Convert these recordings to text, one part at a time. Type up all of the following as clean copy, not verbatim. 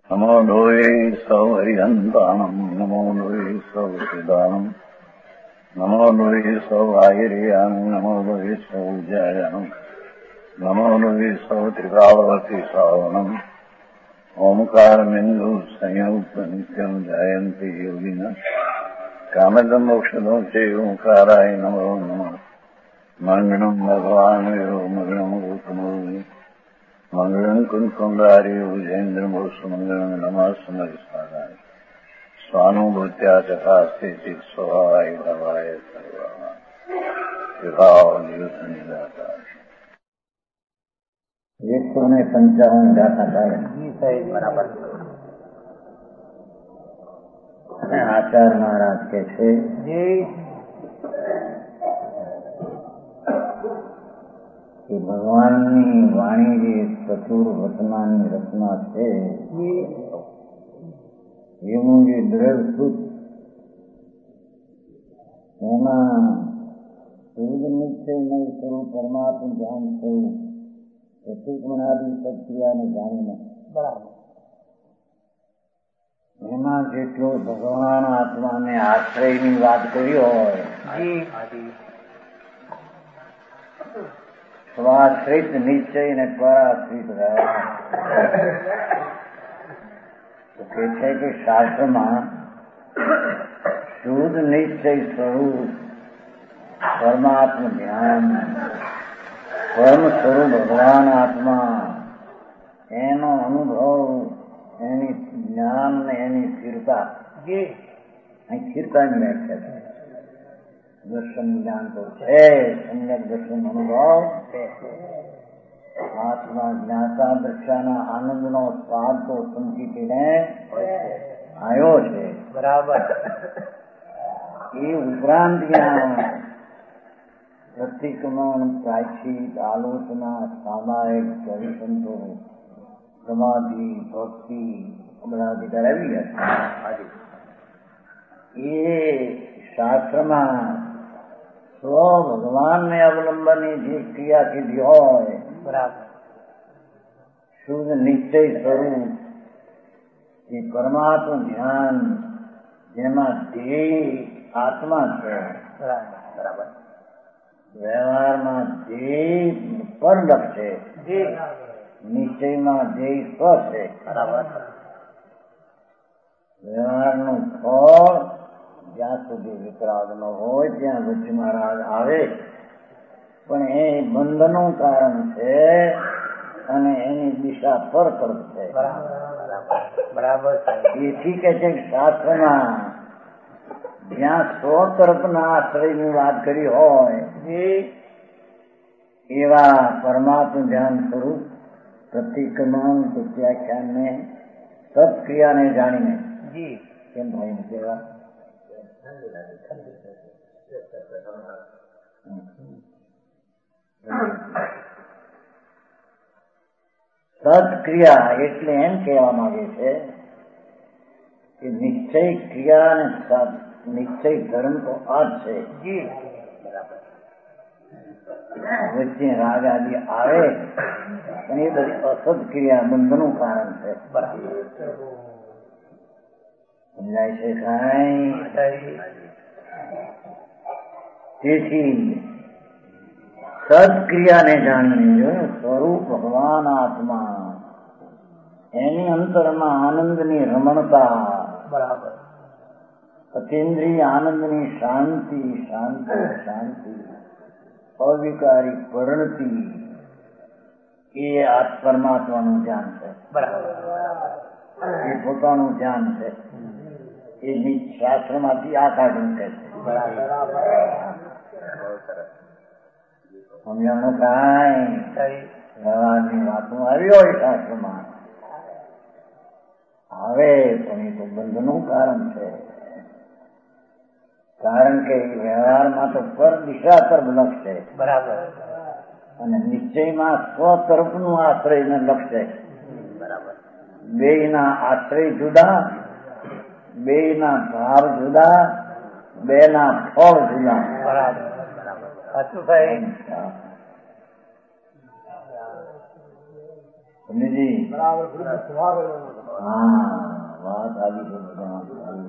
નમો લોહે સૌ હરિહંતાણમ નમો લોહે સૌ સિદાનમ નમો લોહે સૌ આયર્યાનમ નમો લોહે સૌ જયાનમ નમો લોહે સૌ ત્રિકાવતી સાવનમ ઓમકાર બિંદુ સંયુક્ત નિત્યમ જયંતી યોગિના કામદમ મોક્ષદો છે ઓંકારાય નમો નમઃ મંગળમ ભગવાન મગળમ ગૌતમોની મંગળમ કુંકુંડારી ઉજેન્દ્રમોષ મંગળમ નમઃ સ્વાનુભૂત્યા ચકાસ્તે ચિત સ્વભાવાય ભવાય સર્વા વિભાવ નિદાતા 155 ગાથા થાય બરાબર. આચાર્ય મહારાજ કે છે કે ભગવાનની વાણી જે ચતુર વર્તમાનની રચના છે એનું જે દ્રઢ સૂત એમાં સૂર્ય નિશ્ચયમય સ્વરૂપ પરમાત્મા ધ્યાન થયું પ્રતિક્રમણાદી સત્ક્રિયાને જાણીને બરાબર એમાં જેટલો ભગવાન આત્માને આશ્રયની વાત કરી હોય સ્વાશ્રિત નિશ્ચય ને પરાશ્રિત રહ્યા તો કે છે કે શાસ્ત્રમાં શુદ્ધ નિશ્ચય સ્વરૂપ પરમાત્મા ધ્યાન પરમ સ્વરૂપ ભગવાન આત્મા એનો અનુભવ એની જ્ઞાન ને એની સ્થિરતા અહીં સ્થિરતાની વ્યાખ્યા છે. દર્શન જ્ઞાન તો છે સમ્યક દર્શન અનુભવ આત્મા જ્ઞાતા દ્રશ્યાના આનંદનો સ્વાદ તો સંચિતીને આવ્યો છે બરાબર. એ ઉપરાંત જ્ઞાન પ્રતિક્રમણ પ્રાયશ્ચિત આલોચના સામાયિક ચરિસંતો સમાધિ ભક્તિ બધા અધિકાર આવી ગયા છે. એ શાસ્ત્રમાં સ્વ ભગવાનને અવલંબનની જે ક્રિયા કીધી હોય બરાબર શુદ્ધ નિશ્ચય સ્વરૂપ એ પરમાત્મા ધ્યાન જેમાં ધ્યેય આત્મા છે બરાબર. વ્યવહારમાં ધ્યેય પરલક છે નિશ્ચયમાં ધ્યેય સ્વ છે બરાબર. વ્યવહારનું ફળ જ્યાં સુધી વિતરાગ ન હોય ત્યાં વચ્ચેમાં રાગ આવે પણ એ બંધનું કારણ છે અને એની દિશા પર તરફ છે બરાબર. એથી કે છે શાસ્ત્રમાં જ્યાં સ્વ તરફના આશ્રયની વાત કરી હોય એવા પરમાત્મા ધ્યાન સ્વરૂપ પ્રતિક્રમણ પ્રત્યાખ્યાનને સત્ક્રિયાને જાણીને કેમ ભાઈ કેવા સત્ક્રિયા એટલે એમ કહેવા માંગે છે કે નિશ્ચય ક્રિયા અને નિશ્ચય ધર્મ તો આ જ છે વચ્ચે રાગ આદિ આવે પણ એ બધી અસદ ક્રિયા બંધનું કારણ છે સમજાય છે કઈ. તેથી સદક્રિયાને જાણીને સ્વરૂપ ભગવાન આત્મા એની અંતરમાં આનંદની રમણતા બરાબર અતિન્દ્રિય આનંદની શાંતિ શાંતિ શાંતિ અવિકારી પરિણતિ એ આ પરમાત્માનું ધ્યાન છે બરાબર. એ પોતાનું ધ્યાન છે. એ શાસ્ત્રમાંથી આ કાઢવું છે સમજાણું કાંઈ વ્યવહારની વાતો આવી હોય શાસ્ત્રમાં હવે પણ એ તો બંધનું કારણ છે કારણ કે વ્યવહારમાં તો પર દિશા તરફ લક્ષ છે બરાબર અને નિશ્ચયમાં સ્વ તરફનું આશ્રયને લક્ષ છે બરાબર. બેયના આશ્રય જુદા બેયના ભાવ જુદા બેના ફળ જુદા બરાબર સાચું થાય સમજી બરાબર. હા વાત આવી છે બધા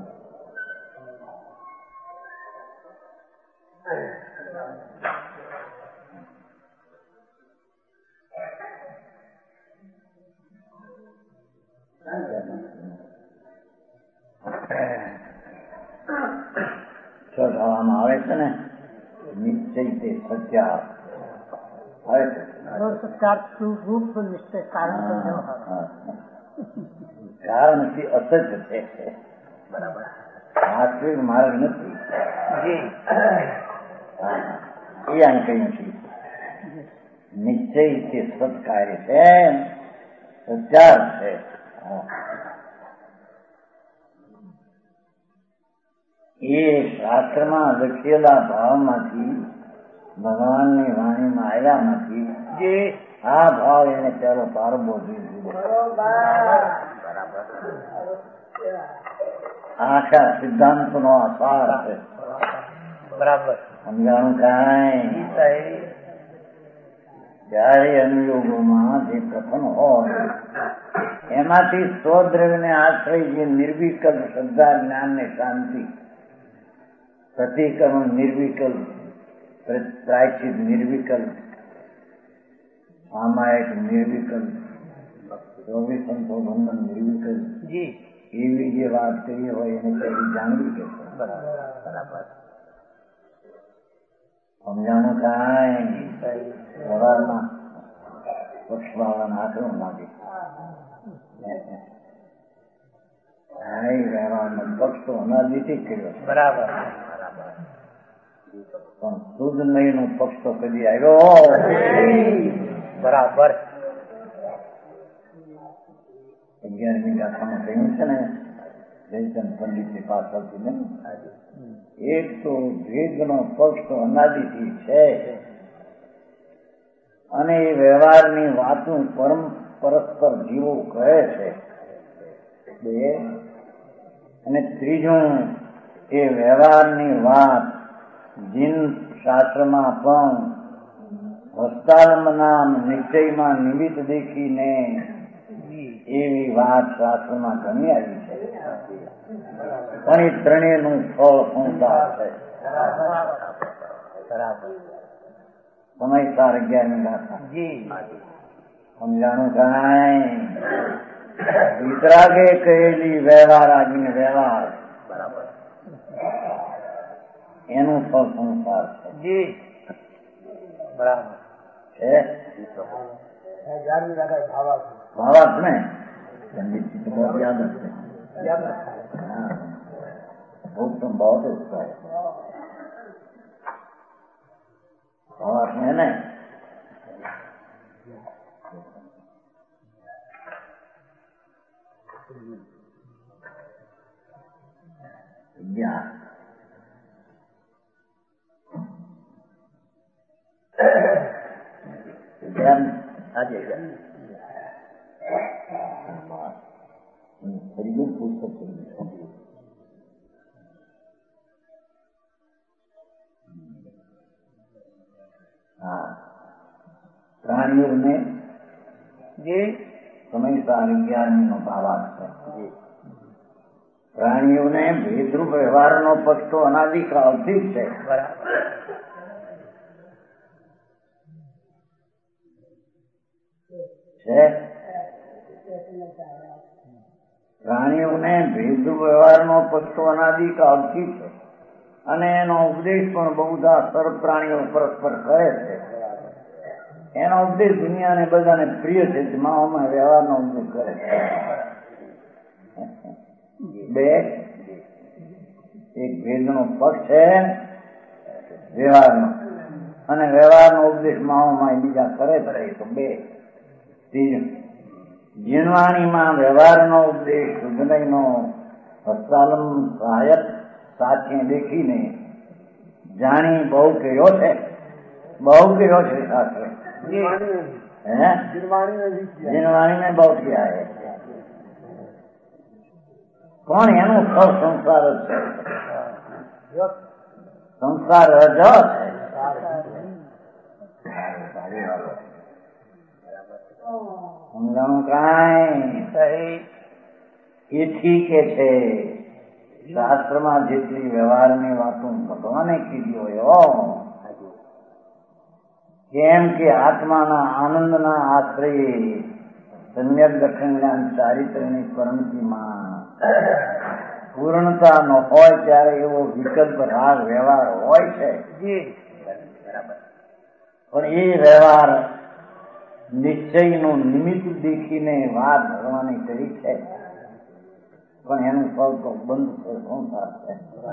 છઠાવામાં આવે છે ને નિશ્ચય તે સત્યા કારણ થી અસત્ય છે બરાબર વાસ્તવિક માર્ગ નથી એ અહીં કહ્યું છે નિશ્ચય તે સત્કાર્ય છે સત્યાર છે એ શાસ્ત્રમાં લખેલા ભાવમાંથી ભગવાનની વાણીમાં આવ્યામાંથી જે આ ભાવ એને ચાલો પારબો જોઈએ આખા સિદ્ધાંતનો આસાર છે બરાબર સમજાણું કાંઈ જયારે અનુયોગોમાં જે કથન હોય એમાંથી સ્વદ્રવ્યને આશ્રય જે નિર્વિકલ્પ શ્રદ્ધા જ્ઞાન ને શાંતિ પ્રતિક્રમણ નિર્વિકલ્પ પ્રાયશ્ચિત નિર્વિકલ્પ સામાયિક નિર્વિકલ્પ ચોવીસ સંશોધન નિર્વિકલ્પ એવી જે વાત કરી હોય એને કઈ જાણવી કે બરાબર સમજાણું કાંઈ સવારમાં પક્ષવાળાના આક્રમ લાગે વ્યવહારનો પક્ષ તો અનાદિથી કર્યો બરાબર પણ શુદ્ધ નહીં નો પક્ષ તો કદી આવ્યો બરાબર 11મી ગાથામાં કહ્યું છે ને જયચંદ પંડિત ની પાછળથી ને એક તો ભેદનો પક્ષ તો અનાદિથી છે અને એ વ્યવહારની વાતનું પરસ્પર જીવો કહે છે બે અને ત્રીજું એ વ્યવહારની વાત જીન શાસ્ત્રમાં પણ હસ્તાલમના નિશ્ચયમાં નિમિત્ત દેખીને એવી વાત શાસ્ત્રમાં ઘણી આવી છે પણ એ ત્રણેયનું ફળ સંસાર છે સમયસાર 11મી ગાથા સમજાણું કાંઈ વિતરાગે કહેલી વ્યવહાર આજની વ્યવહાર બરાબર એનું ફળ સંસાર છે બરાબર છે ભાવાર્થ ને પંડિતજી તો બહુ યાદ હશે उत्तम बहुत उसका है और है ना ज्ञान आ जाएगा खरीदो पूछ सकते हैं प्राणियों में ये સમયસાર 11નો ભાવાર્થ છે પ્રાણીઓને ભેદરૂપ વ્યવહારનો પક્ષ તો અનાદિકાળથી જ છે પ્રાણીઓને ભેદરૂપ વ્યવહારનો પક્ષ તો અનાદિકાળથી છે અને એનો ઉપદેશ પણ બહુધા સર્વ પ્રાણીઓ પરસ્પર કરે છે એનો ઉપદેશ દુનિયાને બધાને પ્રિય છે માઓમાં વ્યવહારનો ઉપદેશ કરે છે બે એક ભેદનો પક્ષ છે વ્યવહારનો અને વ્યવહારનો ઉપદેશ માઓમાં બીજા કરે છે તો બે ત્રીજું જીણવાણીમાં વ્યવહારનો ઉપદેશ શુદ્ધનયનો હસ્તાલમ સહાયક સાથે દેખીને જાણી બહુ કર્યો છે शास्त्र जिनवाणी में बहुत किया है कौन है नो सब संसार संसार जो समझाऊं काई सही એથી કે છે શાસ્ત્રમાં જેટલી વ્યવહારની વાતો ભગવાને કીધી હોય કેમ કે આત્માના આનંદના આશ્રયે સમ્યક દર્શન જ્ઞાન ચારિત્ર્યની પરંપરીમાં પૂર્ણતા ન હોય ત્યારે એવો વિકલ્પ રાગ વ્યવહાર હોય છે. પણ એ વ્યવહાર નિશ્ચયનું નિમિત્ત દેખીને વાત ભગવાને કરી છે, પણ એનું ફળ તો બંધ છે, સંસાર છે.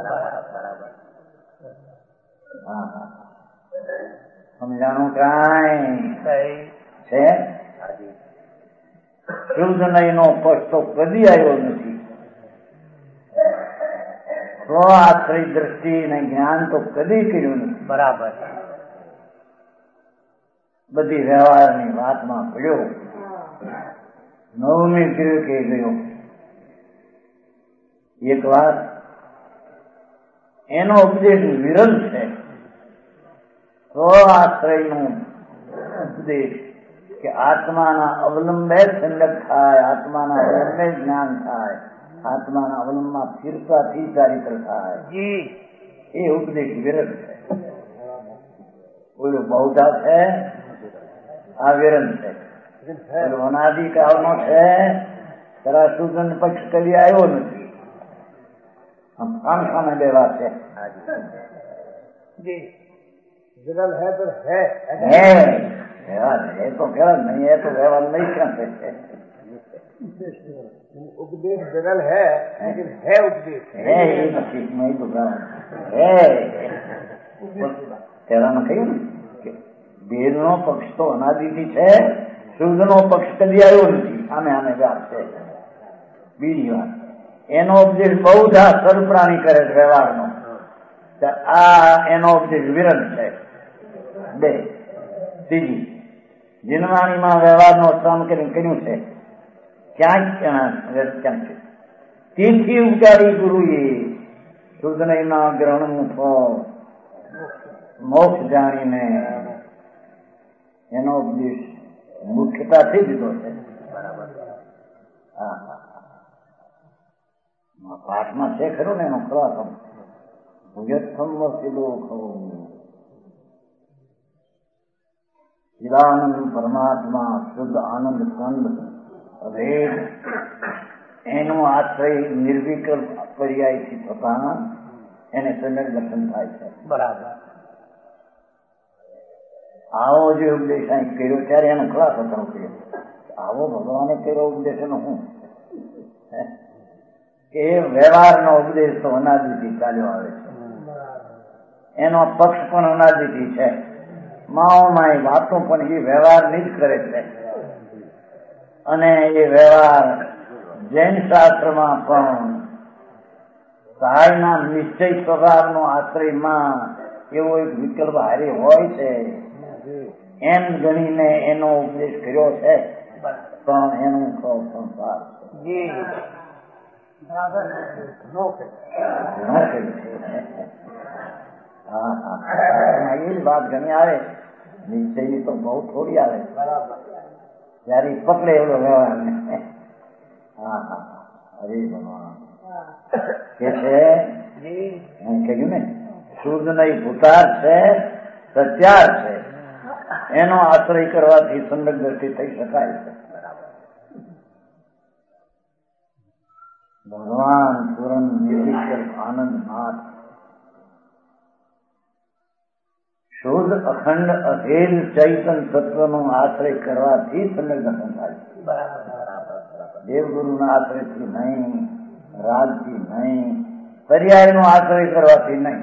હા, સમજાણું કાંઈ છે? શુદ્ધ નયનો પક્ષ તો કદી આવ્યો નથી. સ્વ આશ્રય દ્રષ્ટિ ને જ્ઞાન તો કદી કર્યું નથી. બરાબર. બધી વ્યવહારની વાતમાં પડ્યો. નવમી કર્યો કે ગયો. એક વાત એનો ઉપદેશ વિરલ છે. સ્વ આશ્રયનો ઉપદેશ કે આત્માના અવલંબે સંગત થાય, આત્માના અવલંબે જ્ઞાન થાય, આત્માના અવલંબમાં સ્થિરતાથી ચારિત્ર થાય, એ ઉપદેશ વિરલ છે. ઓલું બહુધા છે, આ વિરલ છે. ઓલું અનાદિકાળનો છે, તરા સુગંધ પક્ષ કરી આવ્યો નથી. આમ સામે બે વાત છે. विरल है तो है व्यवहार है तो व्यवहार नहीं है तो व्यवहार नहीं करते. उपदेश विरल है लेकिन है उपदेश है ये ठीक नहीं दूसरा है. પહેલામાં કહ્યું ને કે વેદનો પક્ષ તો અનાદિથી છે, શુદ્ધનો પક્ષ કદી આવ્યો નથી. આમે આમે વાત છે. બીજી વાત એનો ઉપદેશ બહુધા સર્વપ્રાણી કરે છે વ્યવહારનો. આ એનો ઉપદેશ વિરલ છે. બે ત્રીજી જીનવાણીમાં વ્યવહારનો શ્રમ કરીને કર્યું છે. ક્યાંક તેથી ઉપકારી ગુરુએ શુદ્ધ નયના ગ્રહણનું ફળ મોક્ષ જાણીને એનો ઉપદેશ મુખ્યતાથી દીધો છે. હા, પાઠમાં છે ખરું ને એનો ખરાબ ભુજસ્થમ વસીલો ચિદાનંદ પરમાત્મા શુદ્ધ આનંદ સ્કંદ અભેદ એનો આશ્રય નિર્વિકલ્પ પર્યાયથી થતા એને સમ્યક દર્શન થાય છે. બરાબર. આવો જે ઉપદેશ અહીં કર્યો ત્યારે એનો ખરાબ થતો કર્યો. આવો ભગવાને કર્યો ઉપદેશ એનો શું કે એ વ્યવહારનો ઉપદેશ તો અનાદિથી ચાલ્યો આવે છે. એનો પક્ષ પણ અનાદિથી છે. માઓમાં વાતો પણ એ વ્યવહારની જ કરે છે. અને એ વ્યવહાર જૈન શાસ્ત્રમાં પણ સહાયના નિશ્ચય સ્વભાવનો આશ્રયમાં એવો એક વિકલ્પ હારે હોય છે એમ ગણીને એનો ઉપદેશ કર્યો છે. પણ એનું સંસાર છે. એ વાત ઘણી આવે, નિશ્ચયની તો બહુ થોડી આવે. જયારે પકડે એવડો વ્યવહાર ને. હા હા, હરે ભગવાન કે છે કહ્યું ને શુદ્ધ નહીં ભૂતાર છે, સત્યાર છે. એનો આશ્રય કરવાથી સંગત દ્રષ્ટિ થઈ શકાય છે. ભગવાન પૂરણ નિર્વિકલ્પ આનંદ નાથ શુદ્ધ અખંડ અભેદ ચૈતન તત્વનો આશ્રય કરવાથી સંગત દર્શન થાય છે. દેવગુરુના આશ્રયથી નહીં, રાજથી નહીં, પર્યાયનો આશ્રય કરવાથી નહીં.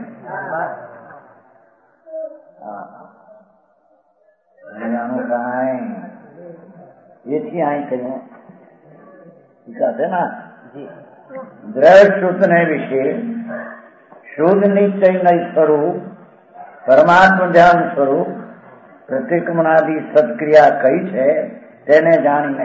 એથી અહીં કહ્યું છે ને દ્રઢ શુદ્ધને વિશે શુદ્ધ નિશ્ચય સ્વરૂપ પરમાત્મ ધ્યાન સ્વરૂપ પ્રતિક્રમણાદિ સત્ક્રિયા કઈ છે તેને જાણીને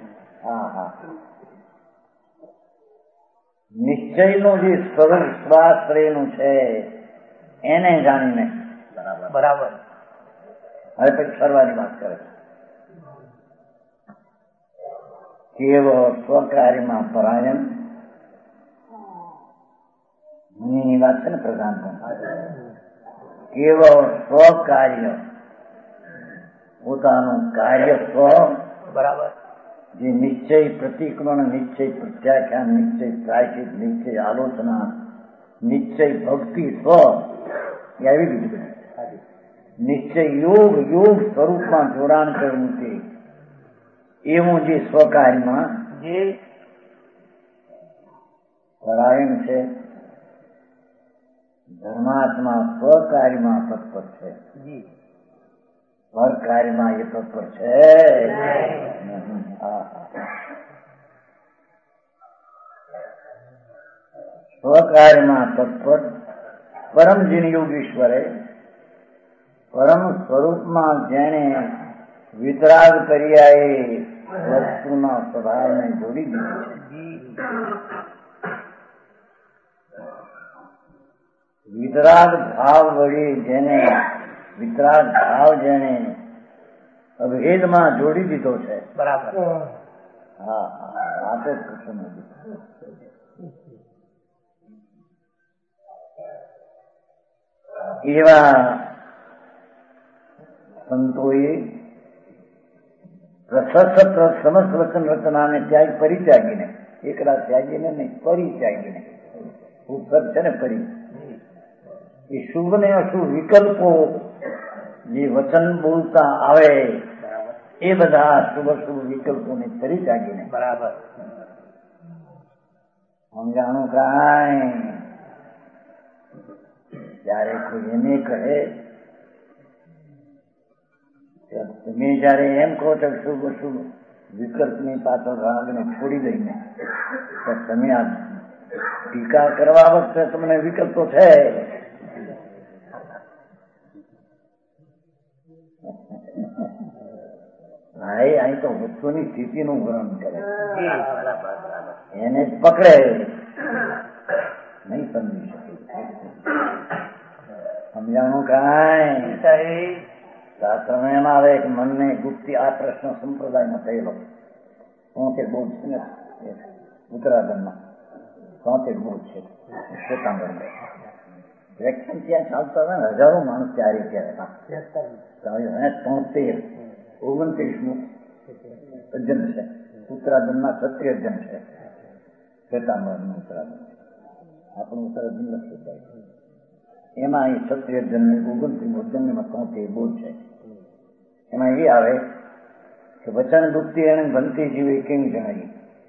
નિશ્ચયનું જે સ્વરૂપ સ્વાશ્રયનું છે એને જાણીને બરાબર. હવે પછી સર્વાની વાત કરે કેવળ સ્વકાર્યમાં પરાયણ એની વાત છે ને પ્રધાન કેવળ સ્વકાર્ય પોતાનું કાર્ય સ્વ બરાબર. જે નિશ્ચય પ્રતિક્રમણ, નિશ્ચય પ્રત્યાખ્યાન, નિશ્ચય પ્રાયશ્ચિત, નિશ્ચય આલોચના, નિશ્ચય ભક્તિ સ્વ એવી બીજું નિશ્ચય યોગ યોગ સ્વરૂપમાં જોડાણ કરવું છે એવું જે સ્વકાર્યમાં જે પરાયણ છે, ધર્માત્મા સ્વકાર્યમાં તત્પર છે, પર કાર્યમાં એ તત્પર છે. સ્વકાર્યમાં તત્પર પરમ જીનયોગ ઈશ્વરે પરમ સ્વરૂપમાં જેણે વિતરાગ કર્યા એ વસ્તુના સ્વભાવને જોડી દીધી છે. વિતરાગ ભાવ વળી જેને વિતરાગ ભાવ જેને અભેદમાં જોડી દીધો છે. બરાબર. હા આ તો કૃષ્ણ એવા સંતોએ સમસ્ત વચન રચનાને ત્યાગ પરિત્યાગીને, એકલા ત્યાગીને નહીં પરિત્યાગીને, ઉત્તર છે ને પરી એ શુભ ને અશુભ વિકલ્પો જે વચન બોલતા આવે એ બધા શુભ શુભ વિકલ્પોને પરિત્યાગીને બરાબર સમજાણું કાંઈ જયારે કોઈ એને કહે તમે જયારે એમ કહો છો શુભ અશુભ વિકલ્પની પાછળ રાગને છોડી દઈને તમે આ ટીકા કરવા વખતે તમને વિકલ્પો છે. ભાઈ અહીં તો વસ્તુની સ્થિતિનું વર્ણન કરે, એને જ પકડે નહીં સમજી શકે. સમજાણું કાંઈ શાસ્ત્રમાં એમ આવે કે મનને ગુપ્તી આ પ્રશ્ન સંપ્રદાયમાં થયેલો 73 બોધ છે ને ઉત્તરાખંડમાં 73 બોધ છે શ્વેતાંબરમાં વ્યાખ્યાન ત્યાં ચાલતા હતા ને હજારો માણસ ત્યારે હતા 73 29નું અર્જન છે ઉત્તરાખંડના 36 અર્જન છે શ્વેતાંબરનું ઉત્તરાખંડ આપણું ઉત્તરાખંડ લખ્યું છે એમાં એ 36 અર્જન 29 અર્જનમાં 73 બોધ છે. એમાં એ આવે કે વચન ગુપ્તિ એને બનતી જીવી કેમ જણાવી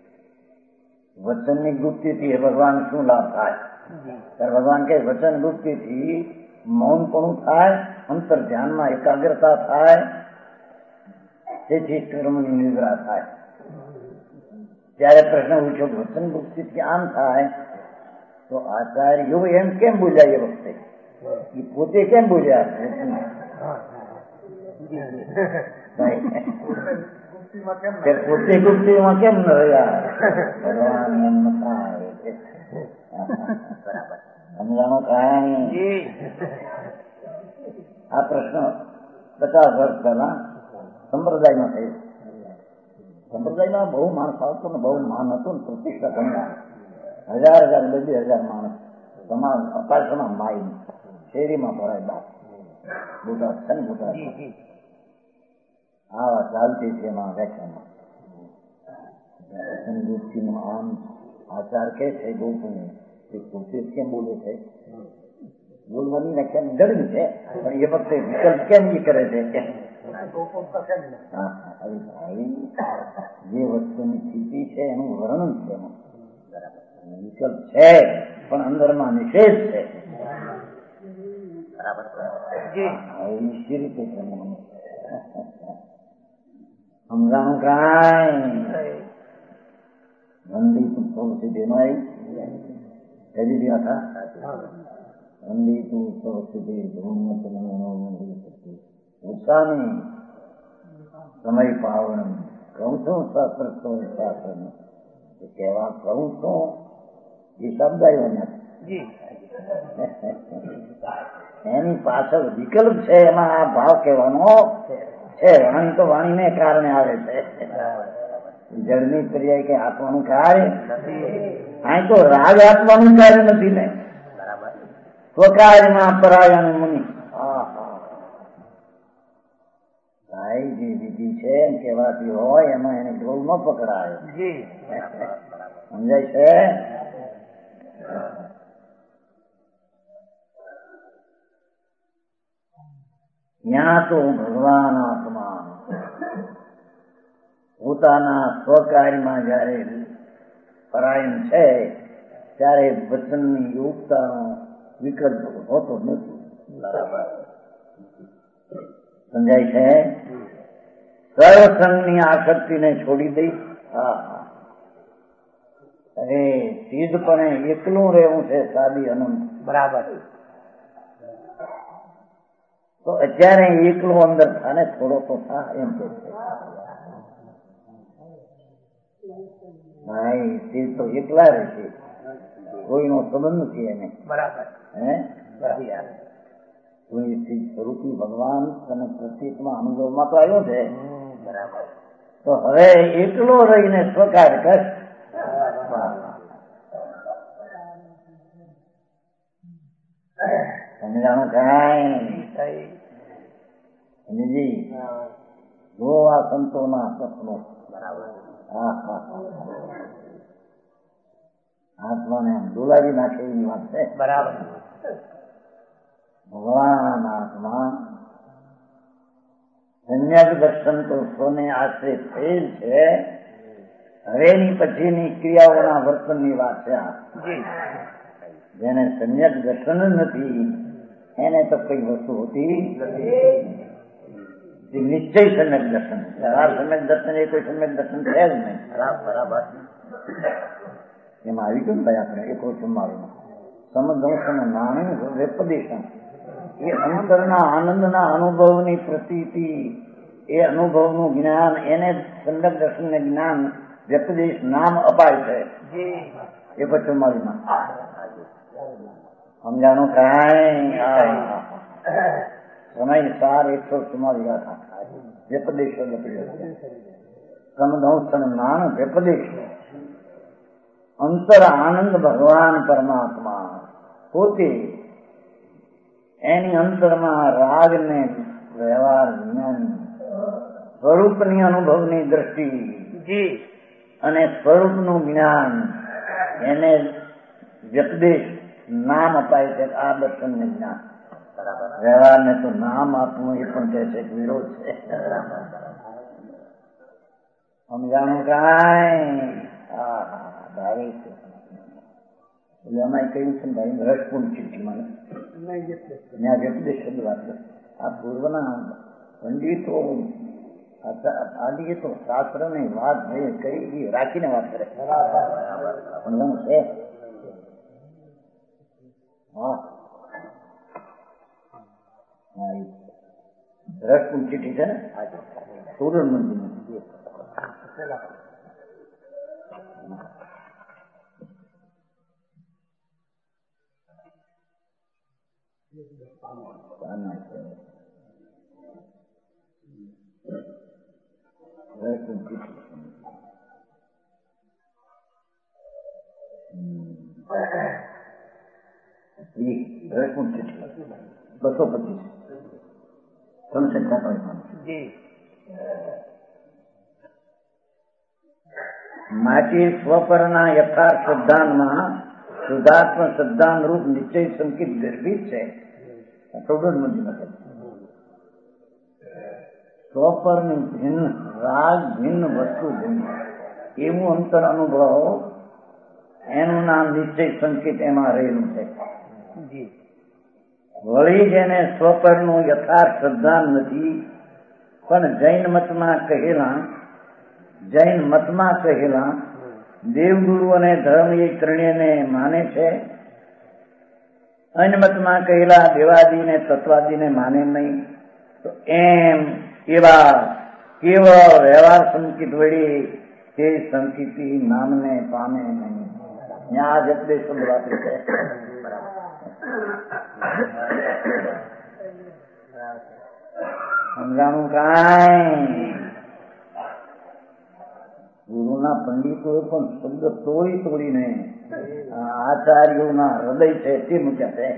વચનની ગુપ્તિથી ભગવાન શું લાભ થાય ત્યારે ભગવાન કહે વચન ગુપ્તિથી મૌનપણું થાય, અંતર ધ્યાનમાં એકાગ્રતા થાય, તેથી કર્મની નિદ્રા થાય. ત્યારે પ્રશ્ન પૂછ્યો વચન ગુપ્તિથી આમ થાય તો આચાર્યો એમ કેમ બોલ્યા એ વખતે એ પોતે કેમ બોલ્યા પોતે ગુપ્તીમાં કેમ ન રહ્યા ભગવાન એમ થાય સમજાણો કાંઈ. આ પ્રશ્ન 50 વર્ષ પહેલા સંપ્રદાયમાં થયું. સંપ્રદાયમાં બહુ માણસ આવતો ને બહુ માન હતું ને પ્રતિષ્ઠા ગણ્યા 1000 2,000 માણસ તમામ અપાસમાં માઈ શેરીમાં ભરાય બાપ બોટા છે ને બોટા આવા ચાલતી છે એમાં વ્યાખ્યામાં ગુપ્તીમાં આમ આચાર કે છે ગોપને એ પોતે કેમ બોલે છે બોલવાની વ્યાખ્યા જડવી છે પણ એ વખતે વિકલ્પ કેમ એ કરે છે જે વસ્તુની સ્થિતિ છે એનું વર્ણન છે એનું વિકલ્પ છે પણ અંદરમાં નિષેધ છે. રીતે સમજાણું કાંઈ મંદી તું સૌથી દેમાઈ હજી બી હતા મંદી તું સૌથી ઉત્સાહની સમય પાવન કહું છું શાસ્ત્ર શાસ્ત્ર કહેવા કહું છું એ શબ્દ આવ્યો નથી એની પાછળ વિકલ્પ છે એમાં આ ભાવ કહેવાનો છે. વાણી તો વાણીને કારણે આવે છે જળની પર્યાય કે આપવાનું કાર્ય અહીં તો રાગ આપવાનું કાર્ય નથી ને સ્વકાર્યમાં પરાયણ મુનિ. ભાઈ જે વિધિ છે એમ કહેવાતી હોય એમાં એને ઢોલ ન પકડાય. સમજાય છે? ત્યાં તો ભગવાન આત્મા પોતાના સ્વકાર્યમાં જયારે પરાયણ છે ત્યારે વચનની યોગતાનો વિકલ્પ હોતો નથી. સમજાય છે? સર્વસંગની આસક્તિને છોડી દઈ. અરે સીધપણે એકલું રહેવું છે સાદી અનંત. બરાબર. તો અત્યારે એકલો અંદર થાને થોડો તો થા એમ કે છે. ભાઈ તે તો એકલા રહેશે, કોઈનો સંબંધ નથી એને. બરાબર. હે કોઈ સ્વરૂપી ભગવાન અને પ્રતીકમાં અનુભવમાં તો આવ્યો છે. બરાબર. તો હવે એકલો રહીને સ્વકાર કર. સમજાણું કાંઈ જો આ સંતોના સપનો. આત્માને ડોલાવી નાખે એવી વાત છે. બરાબર. ભગવાન આત્મા સમ્યક દર્શન તો સોને આશરે થયેલ છે. હવેની પછીની ક્રિયાઓના વર્તનની વાત છે. જેને સમ્યક દર્શન નથી એને તો કઈ વસ્તુ હોતી નથી. નિશ્ચય સમ્યક દર્શન. સમ્યક દર્શન એ કોઈ સમ્યક દર્શન છે જ નહીં. બરાબર. એમાં આવી ગયું ભાઈ આપણે 144 સમદંશન નાનું વેપદેશન. એ અંતરના આનંદના અનુભવની પ્રતીતિ, એ અનુભવનું જ્ઞાન, એને સમ્યક દર્શન ને જ્ઞાન વ્યપદેશ નામ અપાય છે. 144 સમજાણું કાંઈ? સમય સાર 144 વ્યપદેશ સમદંશન નાન વ્યપદેશ. અંતર આનંદ ભગવાન પરમાત્મા પોતે એની અંતરમાં રાગ ને વ્યવહાર જ્ઞાન સ્વરૂપની અનુભવની દ્રષ્ટિ અને સ્વરૂપનું જ્ઞાન એને વ્યપદેશ નામ અપાય છે. આ દર્શન ને જ્ઞાન. વ્યવહાર ને તો નામ આપવું એ પણ કહે છે વિરોધ છે. સમજાણું કાંઈ? એટલે અમારે કહ્યું છે ભાઈ રસપૂર્ણ ચિઠ્ઠીમાં ત્યાં વ્યપદેશ શબ્દ વાત કરે. આ પૂર્વના પંડિતો આદિએ તો શાસ્ત્રની વાત કરી રાખીને વાત કરે. સમજાણું છે? રસપૂર્ણ ચિઠ્ઠી છે ને સુરન મંદિર. માટે સ્વપરના યથાર્થ શ્રદ્ધાનમાં શુદ્ધાત્મ શ્રદ્ધાન રૂપ નિશ્ચય સંકેત ગર્ભિત છે. સ્વપરની ભિન્ન રાગ ભિન્ન વસ્તુ ભિન્ન એવું અંતર અનુભવ, એનું નામ નિશ્ચય સંકેત એમાં રહેલું છે. વળી જેને સ્વપરનું યથાર્થ શ્રદ્ધા નથી, પણ જૈન મતમાં કહેલા દેવગુરુ અને ધર્મ એ ત્રણેયને માને છે. અન્ય મતમાં કહેલા દેવાદિને તત્વાદિને માને નહીં. તો એમ એવા કેવળ વ્યવહાર સંકિત વળી તે સંકિતિ નામને પામે નહીં. ત્યાં જ એટલે શબ્દ વાપરે છે. સમજાણું કાંઈ? ગુરુના પંડિતોએ પણ શબ્દ તોડી તોડીને આચાર્યોના હૃદય છે તે મૂક્યા છે.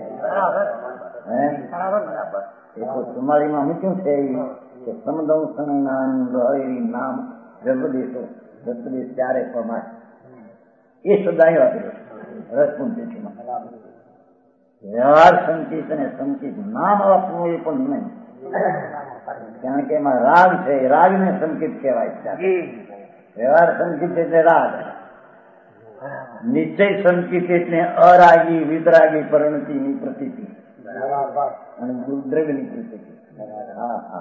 એ તો સુમાળીમાં મૂક્યું છે કે સમદંશન નામ નામ જગદેશો જગદેશ ત્યારે પ્રમાણ એ શબ્દ અહીં વાપર્યો રસપુન પેટીમાં. વ્યવહાર સંચિત અને સંચિત નામ આપવું એ પણ નહીં, કારણ કે એમાં રાગ છે, રાગને સંકેત કહેવાય. વ્યવહાર સંકેત એટલે રાગ, નિશ્ચય સંકેત એટલે અરાગી વિતરાગી પરિણતિની પ્રતીતિ અને દ્રવ્યની પ્રતીતિ. હા હા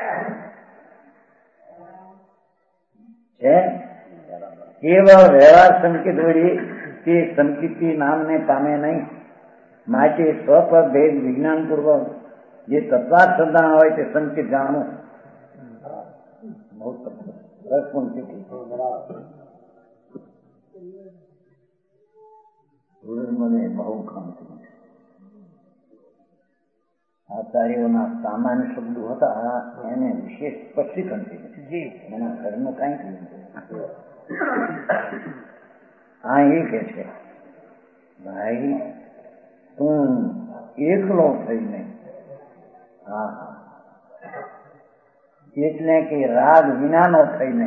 છે. કેવળ વ્યવહાર સંકેત વળી તે સંકેતી નામને પામે નહીં. માટે સ્વપભેદ વિજ્ઞાન પૂર્વક જે તત્વાર્થ શબ્દના હોય તે સંકેત જાણવું મને બહુ કામ થયું. આચાર્યોના સામાન્ય શબ્દો હતા એને વિશેષ સ્પષ્ટીકરણ થયું. એના ઘરનું કઈ થયું. હા એ કે છે ભાઈ તું એકલો થઈને, હા હા એટલે કે રાગ વિનાનો થઈને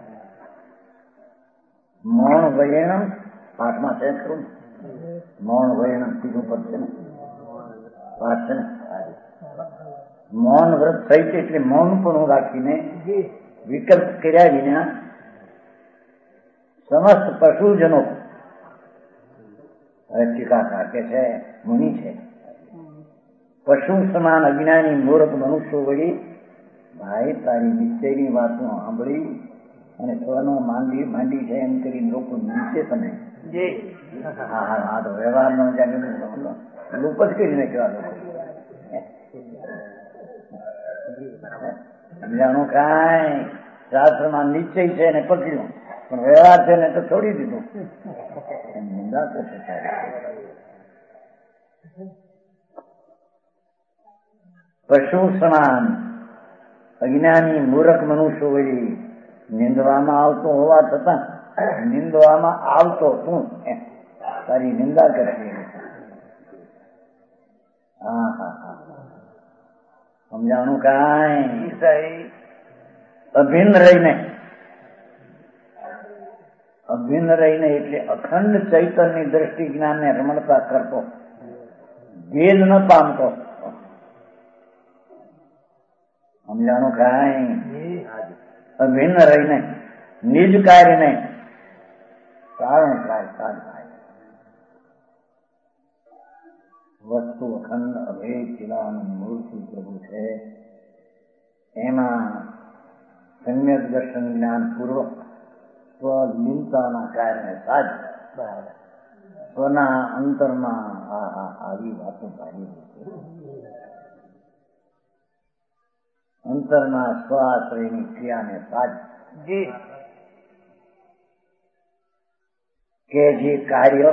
મૌન વયણમ પાઠમાં છે ખરું. મૌન વયણમ સીધું પદ છે ને, પાઠ છે ને. મૌન વ્રત થઈ છે એટલે મૌન પણ રાખીને વિકલ્પ કર્યા વિના સમસ્ત પશુજનો ટીકાકાર કે છે મુનિ છે પશુ સમાન અજ્ઞાની મૂર્ખ મનુષ્યો વળી ભાઈ તારી નિશ્ચયની વાતો સાંભળી અને સ્વનો માંડી છે એમ કરી લોકો નીચે તમે હા તો વ્યવહારનો રૂપ જ કરીને કેવા લોકો જાણું કાંઈ શાસ્ત્રમાં નિશ્ચય છે એને પકડ્યું પણ વ્યવહાર છે ને તો છોડી દીધું. નિંદા કરશે પશુ સમાન અજ્ઞાની મૂર્ખ મનુષ્યો વળી નિંદવામાં આવતો હોવા છતાં નિંદવામાં આવતો તું તારી નિંદા કરશે. હા હા હા સમજાણું કાંઈ. અભિન્ન રહીને એટલે અખંડ ચૈતન્ય દ્રષ્ટિ જ્ઞાનને રમણતા કરતો, ભેદ ન પામતો. સમજાણું કાંઈ. અભિન્ન રહીને નિજ કાર્યને કારણ થાય. વસ્તુ અખંડ અભેદ ચિદાનંદ મૂર્તિ પ્રભુ છે. એમાં સમ્યક દર્શન જ્ઞાન પૂર્વક સ્વલિનતાના કારણે સાજ સ્વના અંતરમાં આવી વાતો ભારી અંતરમાં સ્વ આશ્રયની ક્રિયાને સાજ કે જે કાર્ય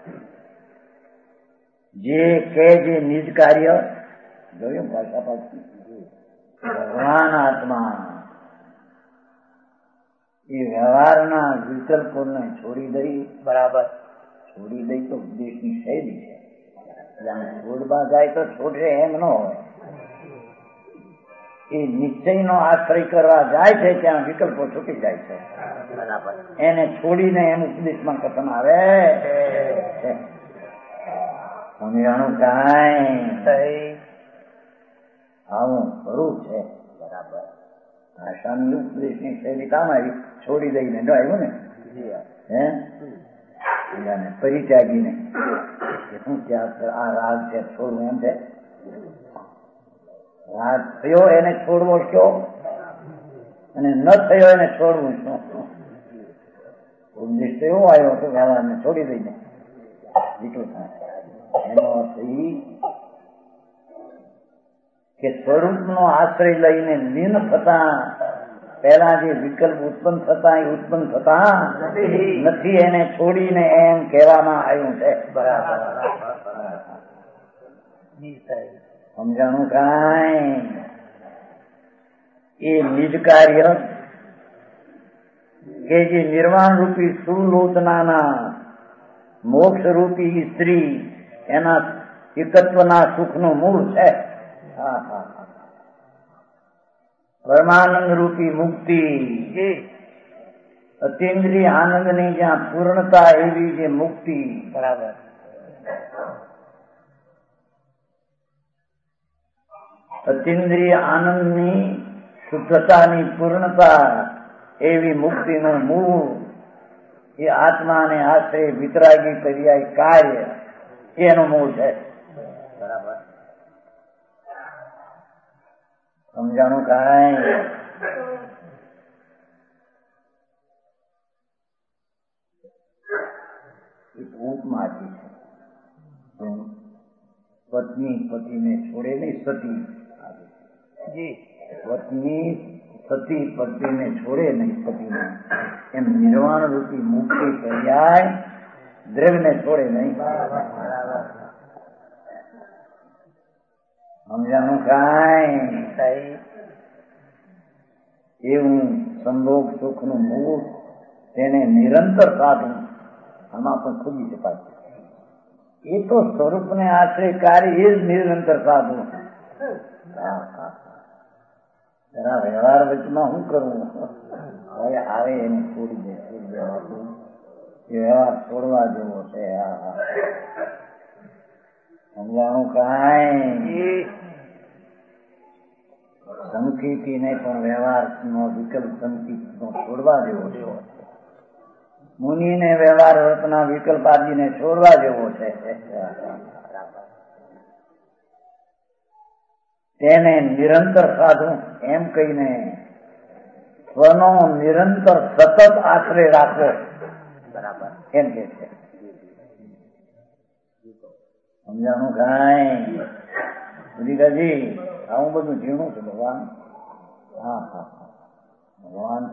જે નિજ કાર્ય જોયું ભાષા પાછી ભગવાન આત્મા એ વ્યવહારના વિકલ્પોને છોડી દઈ તો ઉપદેશની શૈલી છે. છોડવા જાય તો છોડશે એમ ન હોય. એ નિશ્ચયનો આશ્રય કરવા જાય છે ત્યાં વિકલ્પો છૂટી જાય છે. એને છોડીને એમ ઉપદેશમાં કથન આવે. સમજાણું કાંઈ. આવું ખરું છે. બરાબર ભાષાની ઉપદેશની શૈલી કામ આવી. છોડી દઈને ન આવ્યું ને હે પરિત્યાગીને શું ત્યાં આ રાગ છે છોડવું એમ છે. રાગ થયો એને છોડવો કયો અને ન થયો એને છોડવું શું. ઉપદેશ તો એવો આવ્યો હતો વ્યવહારને છોડી દઈને એનો અર્થ એ કે સ્વરૂપનો આશ્રય લઈને લીન થતા પહેલા જે વિકલ્પ ઉત્પન્ન થતા નથી એને છોડીને એમ કહેવામાં આવ્યું છે. બરાબર સમજાણું કાંઈ. એ નિજ કાર્ય કે જે નિર્વાણ રૂપી સુલોચનાના મોક્ષ રૂપી સ્ત્રી એના એકત્વના સુખનું મૂળ છે. પરમાનંદ રૂપી મુક્તિ, અતિન્દ્રિય આનંદની જ્યાં પૂર્ણતા એવી જે મુક્તિ. બરાબર. અતિન્દ્રિય આનંદની શુદ્ધતાની પૂર્ણતા એવી મુક્તિનું મૂળ એ આત્માને આશ્રય વિતરાગી પર્યાય કાર્ય એનું મૂળ છે. બરાબર. સમજાણું કાંઈ? ઉપમા આપી છે. પત્ની પતિને છોડે નહીં, સતી પત્ની સતી પતિને છોડે નહીં, પતિને એમ નિર્વાણ રૂપી મુક્તિ પર્યાય દ્રવ્યને છોડે નહીં. સમજાણું કાંઈ? એવું સંભોગ સુખનું મૂળ તેને નિરંતર સાધવું આમાં પણ ખુદી શકાય. એ તો સ્વરૂપને આશ્રયકારી એ જ નિરંતર સાધવું. જરા વ્યવહાર વચમાં શું કરવું? હવે આવે એને છોડી દે, એ વ્યવહાર છોડવા જેવો છે. સમજાણું કાંઈ? સંકિતી ને પણ વ્યવહાર નો વિકલ્પ સંકિત નો છોડવા જેવો છે. મુનિને વ્યવહાર વર્તના વિકલ્પ આદિને છોડવા જેવો છે. તેને નિરંતર સાધવું એમ કહીને સ્વનો નિરંતર સતત આશ્રય રાખવો. બરાબર. એમ કે છે. સમજાણું કાંઈ? બુદ્ધિકાજી આવું બધું જીવનું છે ભગવાન. ભગવાન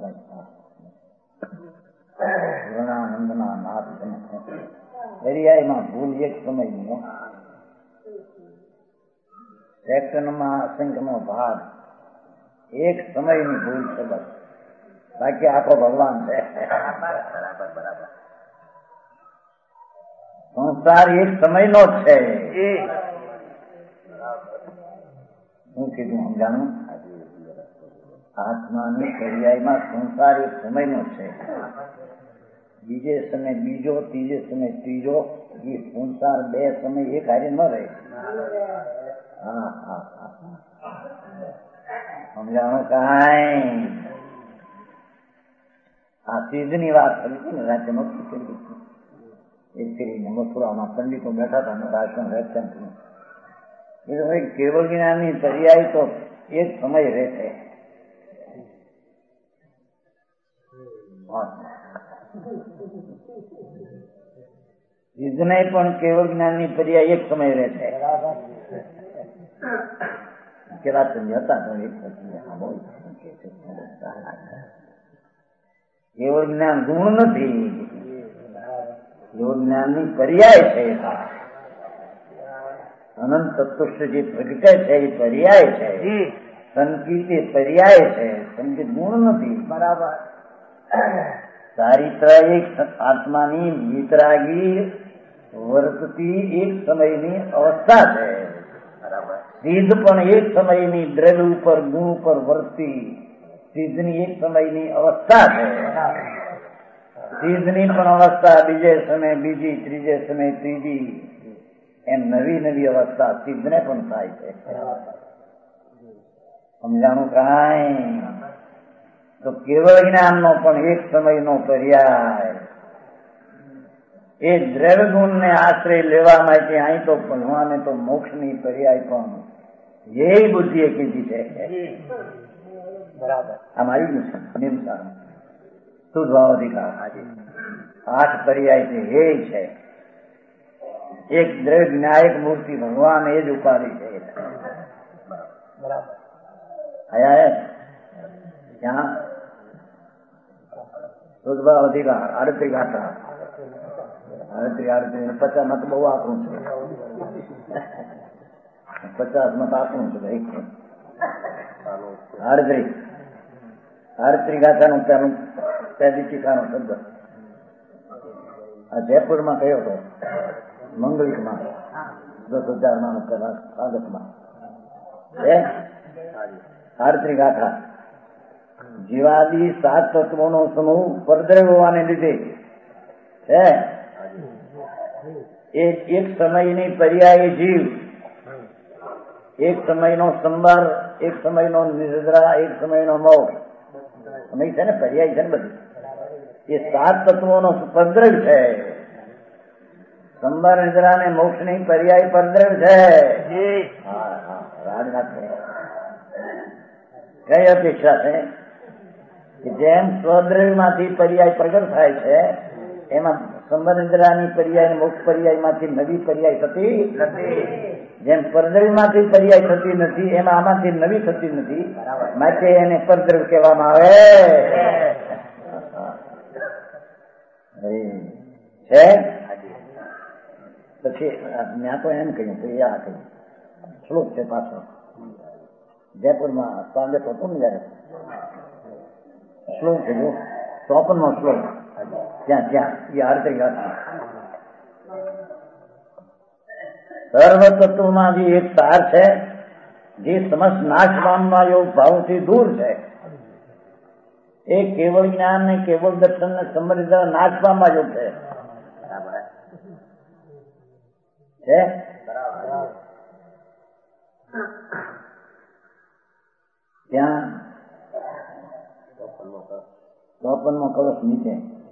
પૂર્ણાનંદના નાથ દરિયામાં ભૂલ એક સમયની, સેકન્ડમાં અસંખ્યનો ભાગ એક સમયની ભૂલ છે બસ. બાકી આખો ભગવાન છે. સંસાર એક સમયનો જ છે. શું કીધું સમજાણું? આત્માની પર્યાયમાં સંસાર એક સમયનો છે. બીજે સમય બીજો, ત્રીજે સમય ત્રીજો. એ સંસાર બે સમય એક હારે ન રહે. સમજાણું કાંઈ? આ સિદ્ધની વાત કરી હતી ને, રાતે નહોતી કરી. એક કરીને મથુરામાં પંડિતો બેઠા હતા, ભાષણ વ્યાખ્યાન થયું. કેવળ જ્ઞાનની પર્યાય તો એક સમય રહેશે. સિદ્ધને પણ કેવળ જ્ઞાનની પર્યાય એક સમય રહેશે. કેવા હતા કેવળ જ્ઞાન ગુણ નથી, કેવળ જ્ઞાનની પર્યાય છે. અનંત તત્વ જે પ્રગટે છે એ પર્યાય છે. સંકિત એ પર્યાય છે, સંકિત ગુણ નથી. બરાબર. ચારિત્ર એક આત્માની વિતરાગી વર્તતી એક સમયની અવસ્થા છે. બરાબર. સિદ્ધ પણ એક સમયની દ્રવ્ય ઉપર ગુણ ઉપર વર્તતી સિદ્ધની એક સમયની અવસ્થા છે. સિદ્ધની પણ અવસ્થા બીજે સમય બીજી, ત્રીજે સમય ત્રીજી, એમ નવી નવી અવસ્થા સિદ્ધને પણ થાય છે. સમજાણું કાંઈ? તો કેવળ જ્ઞાનનો પણ એક સમયનો પર્યાય એ દ્રવ્ય ગુણને આશ્રય લેવા માટે અહીં તો ભગવાને તો મોક્ષની પર્યાય પણ એ બુદ્ધિએ કીધી છે. બરાબર. આ મારી નિમસાર શુદ્ધભાવ અધિકાર 8 પર્યાય છે. એ છે એક દ્રવ્ય જ્ઞાયક મૂર્તિ ભગવાન એ જ ઉપાધિ છે. બરાબર. આયા ત્યાં શુદ્ધભાવ અધિકાર 38 ગાથા 38 50 મત બહુ આકરું છે. 50 મત આકરું છે. 38 ગાથાનું પેલું પહેલી ટીકાનો શબ્દ આ જયપુરમાં કયો હતો, મંગલિકમાં 10,000 સ્વાગતમાં આરતી ગાથા. જીવાદી 7 તત્વોનો સમૂહ પરદ્રવ્ય હોવાને લીધે છે. એક સમયની પર્યાય જીવ, એક સમયનો સંબર, એક સમયનો નિદ્રા, એક સમયનો મોક્ષ. સમય છે ને, પર્યાય છે ને બધી. એ 7 તત્વોનો પરદ્રવ્ય છે. સંબર, નિદ્રા ને મોક્ષ ની પર્યાય પરદ્રવ્ય છે. રાજનાથ કઈ અપેક્ષા છે કે જેમ સ્વદ્રવ્યમાંથી પર્યાય પ્રગટ થાય છે, એમાં સંબર નિદ્રાની પર્યાય મોક્ષ પર્યાય માંથી નવી પર્યાય થતી નથી. જેમ પરદ્રવ્યમાંથી પર્યાય થતી નથી, એમાં આમાંથી નવી થતી નથી. માટે એને પરદ્રવ્ય કહેવામાં આવે છે. પછી મેં તો એમ કહ્યું કે આ કહ્યું શ્લોક છે પાછો, જયપુરમાં સ્વાગત હતું ને જયારે શ્લોક છે, 54મો શ્લોક, ત્યાં એ આરતી ગાથા. સર્વ તત્વમાં જે એક સાર છે, જે સમસ્ત નાશ પામવા યોગ ભાવથી દૂર છે. એ કેવળ જ્ઞાન ને કેવળ દર્શન ને સંબંધિત નાશ પામવા યોગ છે. ત્યાં 54મો કળશ નીચે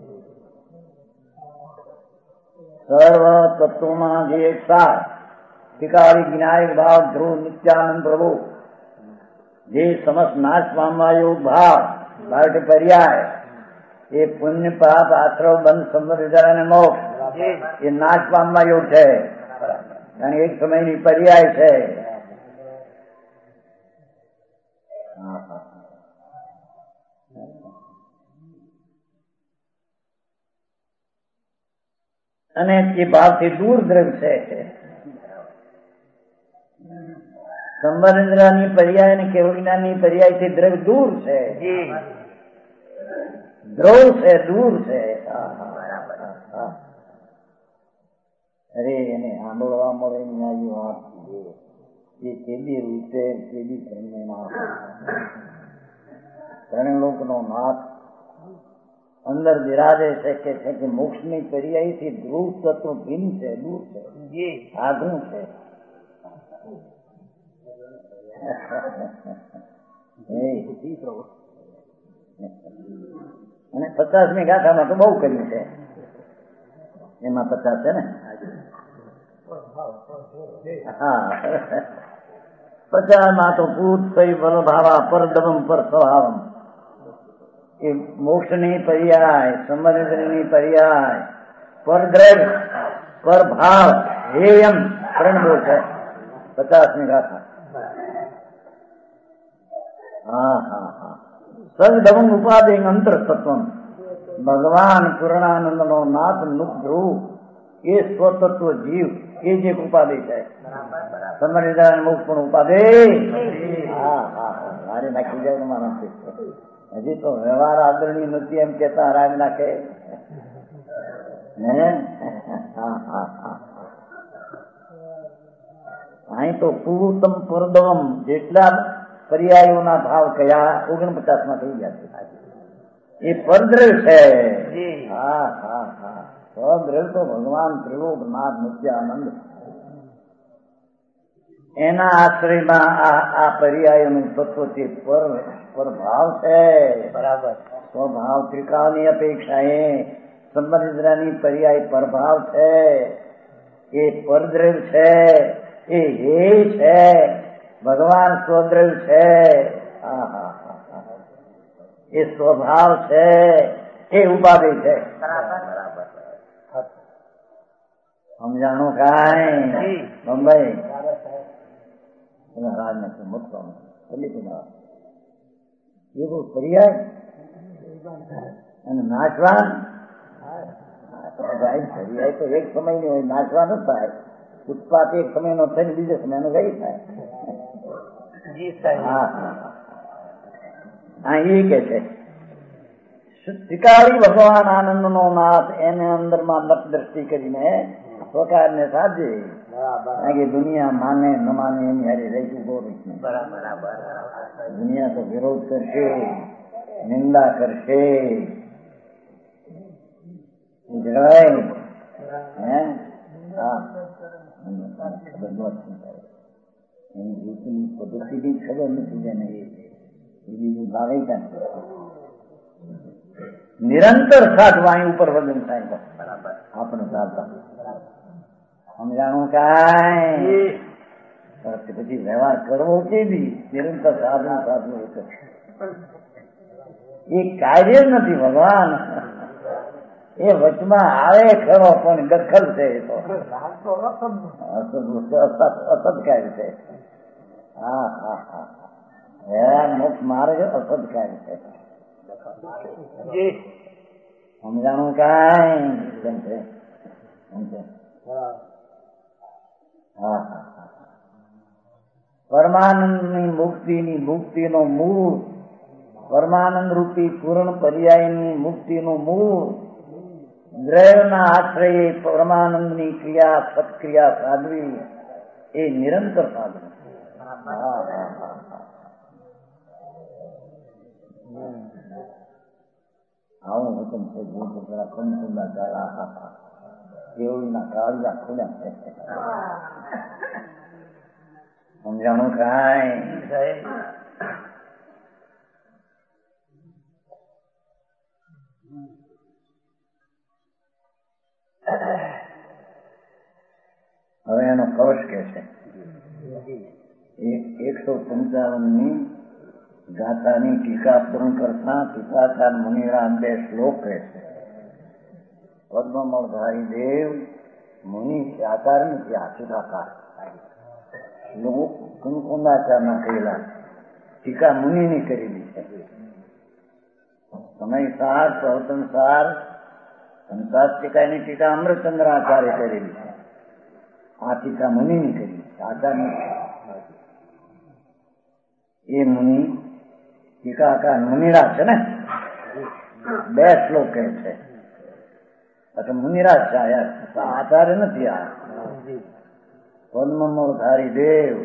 સર્વ તત્વોમાં જે એક સાર ટીકારી જ્ઞાયક ભાવ ધ્રુવ નિત્યાનંદ પ્રભુ, જે સમસ્ત નાશ પામવા યોગ ભાવ માટે પર્યાય, એ પુણ્ય પાપ આશ્રવ બંધ સંબંધ અને મોક્ષ એ નાશ પામવા યોગ છે. કારણ એક સમયની પર્યાય છે. અને એ ભાવથી દૂર દ્રવ્ય છે. સંબંધની પર્યાય અને કેવળ જ્ઞાનની પર્યાય થી દ્રવ્ય દૂર છે, દ્રોહ છે, દૂર છે. અરે એને સાંભળવા મળે ન્યાયી વાત એ કેદી રીતે કેદી ત્રણે લોકનો નાથ અંદર બિરાજે છે કે મોક્ષની પર્યાયથી ધ્રુવ તત્વ ભિન્ન છે, દૂર છે, આઘું છે. અને 50મી ગાથામાં તો બહુ કર્યું છે. એમાં 50 છે ને, હા 50માં તો પૂત કઈ બલભાવા પરદવમ પર સ્વભાવમ, એ મોક્ષની પર્યાય, સંબંધની પર્યાય, પરદ્રવ્ય, પરભાવ, હેયમ ત્રણ છે 50મી ગાથા. સદવમ ઉપાધિ અંતર તત્વમ, ભગવાન પૂર્ણાનંદ નો નાથ નુક ધ્રુવ એ સ્વતત્વ જીવ એ જે ઉપાધિ છે. સમરિદાન મુક્ત પણ ઉપાધિ મારી નાખી જાય મારા. હજી તો વ્યવહાર આદરણી નથી એમ કેતા રાગ નાખે. અહીં તો પૂતમ પરદવમ જેટલા પર્યાયોના ભાવ કયા 49માં થઈ ગયા છે. એ પરદ્રવ્ય છે. પરદ્રવ્ય તો ભગવાન ત્રિલોકનાથ નિત્યાનંદ, એના આશ્રયમાં આ પર્યાયોનું તત્વ છે પરભાવ છે. બરાબર. સ્વભાવ ત્રિકાળની અપેક્ષાએ સંબંધિતની પર્યાય પરભાવ છે. એ પરદ્રવ્ય છે, એ હે છે. ભગવાન સ્વદ્રવ્ય છે, એ સ્વભાવ છે, એ ઉપાધિ છે. સમજાણું કાંઈ? મુંબઈ રાજનાથ મોટો એવું પર્યાય અને નાચવાન. પર્યાય તો એક સમયની હોય, નાચવા ન થાય. ઉત્પાત એક સમયનો થઈને બીજા સમયનો ગઈ થાય. હા એ કે છે શિકારી ભગવાન આનંદ નો નાથ એને અંદરમાં નત દ્રષ્ટિ કરીને સ્વકારને સાધે કે દુનિયા માને ન માને એની હારે રહી ગોરી દુનિયા તો વિરોધ કરશે, નિંદા કરશે, એની રીતની પદ્ધતિની ખબર નથી જેને એ ભાવે નિરંતર સાધવાણી ઉપર વજન થાય આપણે ચાલતા સમજાણું કાંઈ પછી વ્યવહાર કરવો કે બી નિરંતર સાધવું સાધવું એ કાર્ય નથી ભગવાન, એ વચમાં આવે ખરો પણ દખલ છે, એ તો અસદકાર્ય છે. હા હા હા મોક્ષ માર્ગ અસદકાર્ય છે. સમજાણું કાંઈ હા હા પરમાનંદની મુક્તિની મુક્તિનો મૂળ, પરમાનંદ રૂપી પૂર્ણ પર્યાયની મુક્તિનું મૂળ દ્રવ્યના આશ્રયે પરમાનંદની ક્રિયા સત્ક્રિયા સાધવી એ નિરંતર સાધવું. આવું હુકમ છે પંચુના કાળા કેવડીના કાળજા ખુલ્યા છે. સમજાણું કાંઈ હવે એનો કવચ કે છે 155ની ગાથાની ટીકા પૂર્ણ કરતા ટીકાકાર મુનિરામ 2 શ્લોક કહે છે. પદ્મમળધારી દેવ મુનિ આકાર નથી, આચુરાકાર શ્લોક કુંકુંદાચારના કહેલા ટીકા મુનિની કરેલી છે. સમયસાર પ્રવચનસાર સંસાર ટીકાની ટીકા અમૃતચંદ્રાચાર્ય કરેલી છે. આ ટીકા મુનિની કરી આચાર્ય એ મુનિ ટીકાકાર મુનિરાજ છે ને 2 શ્લોક કહે છે. એટલે મુનિરાજ છે, આચાર્ય નથી. આ પદ્મમળધારી દેવ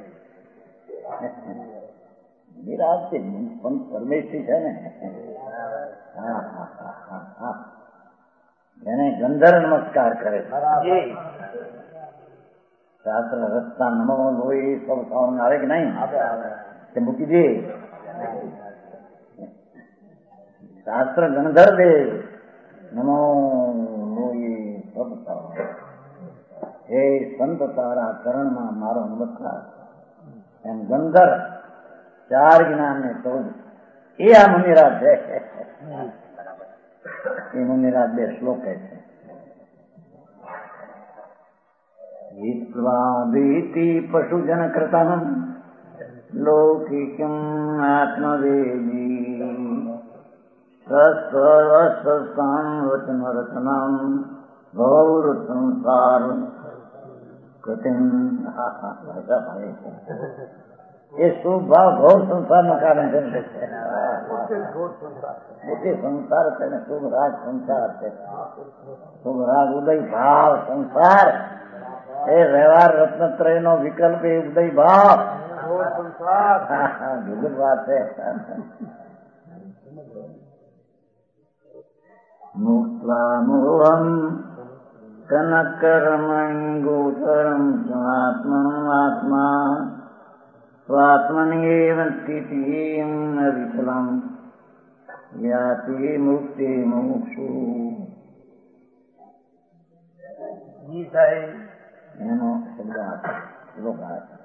મુનિરાજ છે, પરમેશ્વરી છે ને. હા હા હા હા એને ગંધર્વ નમસ્કાર કરે છે. શાસ્ત્ર રસ્તા નમો લોહી સૌ સાવન આવે કે નહીં? તે મૂકી દે. શાસ્ત્ર ગણધર દેવ નમો લોહી સબ સાવન, હે સંત તારા ચરણમાં મારો નમસ્કાર. એમ ગંધર 4 જ્ઞાનને 14 એ આ મુનિરાજ છે. એ મુનિરાજ 2 શ્લોક કહે છે. હિત્વાભીતિ પશુજન કૃતમ લૌકિકમ આત્મવેદી સસ્વસંવચન રચનમ ગૌર સંસાર કૃતિમ. એ શુભ ભાવ ઘોર સંસારનું કારણ છે. સંસાર છે ને શુભ રાગ સંસાર છે. શુભ રાગ ઉદય ભાવ સંસાર એ વ્યવહાર રત્નત્રય નો વિકલ્પ એ ઉદય ભાવ જુગલ વાત છે. મુક્ત્વા મોહમ કનકરમંગોચરમ આત્મા સ્વાત્મનેવ સ્થિતિમ વિફલમ યાતિ મુક્તિ મોક્ષુ. એનો શબ્દ શ્લોક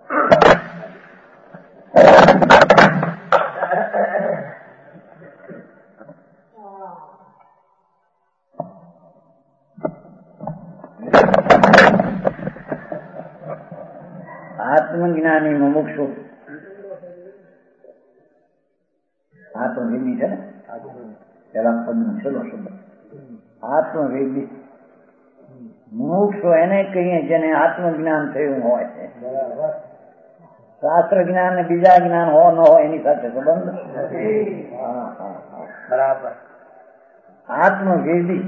આત્મજ્ઞાની મુમુક્ષુ આત્મવેદી છે ને પેલા પદનો છેલ્લો શબ્દ આત્મવેદી. મુમુક્ષુ એને કહીએ જેને આત્મજ્ઞાન થયું હોય છે. શાસ્ત્ર જ્ઞાન ને બીજા જ્ઞાન હો ન હોય એની સાથે સંબંધ. બરાબર. આત્મવેદી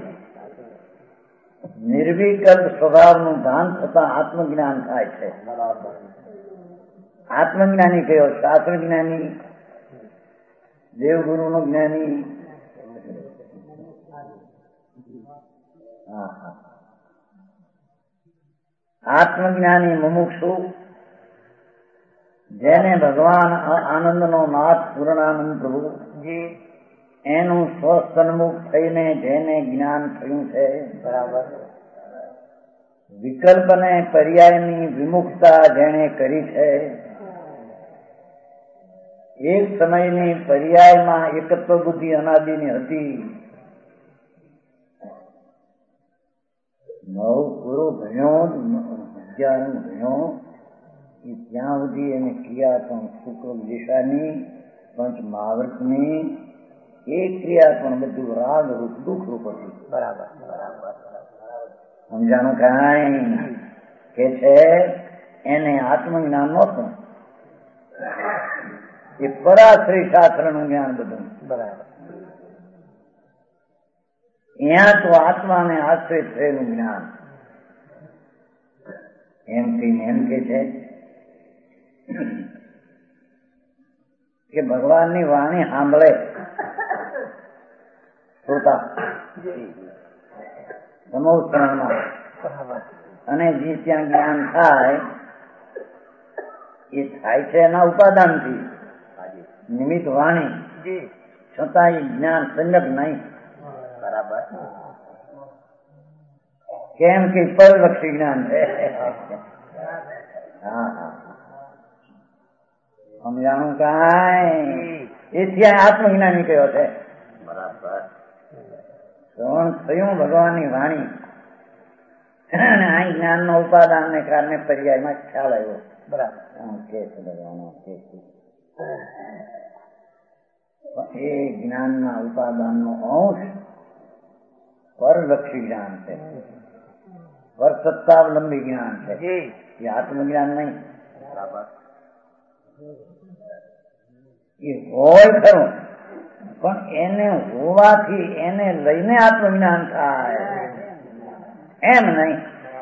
નિર્વિકલ્પ સ્વભાવનું ભાન થતા આત્મજ્ઞાન થાય છે. આત્મજ્ઞાની કયો? શાસ્ત્ર જ્ઞાની, દેવગુરુ નો જ્ઞાની. આત્મજ્ઞાની મુમુક્ષુ, જેને ભગવાન આનંદનો નાથ પૂર્ણાનંદ પ્રભુ એનું સ્વસન્મુખ થઈને જેને જ્ઞાન થયું છે. બરાબર. વિકલ્પને પર્યાયની વિમુખતા જેને કરી છે. એક સમયની પર્યાયમાં એકત્વ બુદ્ધિ અનાદિની હતી. નવ પૂરો ભણ્યો, વિદ્યાનું ભણ્યો, ત્યાં સુધી એને ક્રિયા પણ શુક્લ દિશાની, પંચ મહાવ્રતની એક ક્રિયા પણ બધું રાગ રૂપ દુઃખ રૂપ હતી. બરાબર. સમજાણું કાંઈ કે છે એને આત્મજ્ઞાન નહોતું. એ પરાશ્રી શાસ્ત્ર નું જ્ઞાન બધું. બરાબર. અહીંયા તો આત્માને આશ્રિત થયેલું જ્ઞાન. એમ કહીને એમ કે છે કે ભગવાનની વાણી સાંભળે શ્રોતા સમોત્તરમાં, અને જે ત્યાં જ્ઞાન થાય એ થાય છે એના ઉપાદાનથી. નિમિત્ત વાણી છતાં એ જ્ઞાન સંગત નહીં. બરાબર. કેમ કે પરલક્ષી જ્ઞાન છે. સમજાણું કાંઈ? એથી આત્મજ્ઞાની કયો છે. બરાબર. શ્રવણ થયું ભગવાનની વાણી, અને આ જ્ઞાન નો ઉપાદાન ને કારણે પર્યાયમાં ખ્યાલ આવ્યો. બરાબર. કે છે ભગવાન એ જ્ઞાનના ઉપાદાનનો અંશ પરલક્ષી જ્ઞાન છે, પર સત્તાવલંબી જ્ઞાન છે. એ આત્મજ્ઞાન નહીં. બરાબર. એ હોય ખરું, પણ એને હોવાથી એને લઈને આત્મજ્ઞાન થાય એમ નહીં.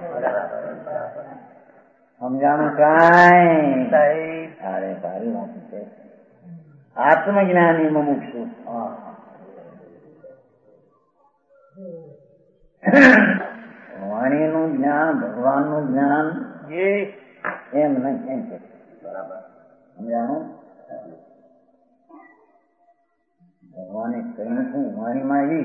સમજાણું કાંઈ? અરે સારી વાત છે. આત્મજ્ઞાની મુમુક્ષુ વાણીનું જ્ઞાન, ભગવાનનું જ્ઞાન એમ નહીં. એમ છે. બરાબર. સમજાણું? ભગવાને કહ્યું શું વાણીમાં એવી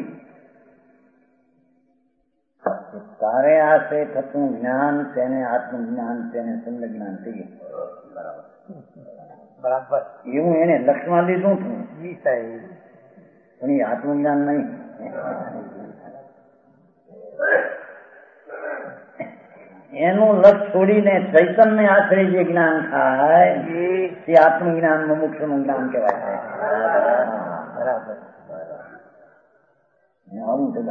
તારે આશે થતું જ્ઞાન તેને આત્મજ્ઞાન, તેને સંગ જ્ઞાન કહીએ. બરાબર. બરાબર. એવું એને લક્ષમાં લીધું હતું, પણ એ આત્મજ્ઞાન નહીં. એનું લક્ષ છોડીને ચૈતન્ય આશરે જે જ્ઞાન થાય તે આત્મજ્ઞાન મુમુક્ષુ નું જ્ઞાન કહેવાય છે. બરાબર. આવું છે.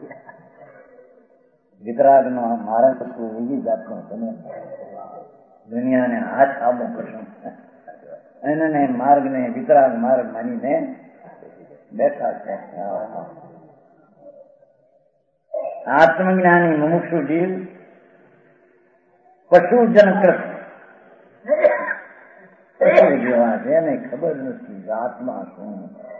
વિતરાગ નો મારા તત્વ એવી જાતનો તમે દુનિયાને હાથ આબો કરશો, એને માર્ગ ને વિતરાગ માર્ગ માનીને બેઠા છે. આત્મજ્ઞાની મુમુક્ષુ જીવ પશુજન કૃત જેવા છે. એને ખબર નથી આત્મા શું,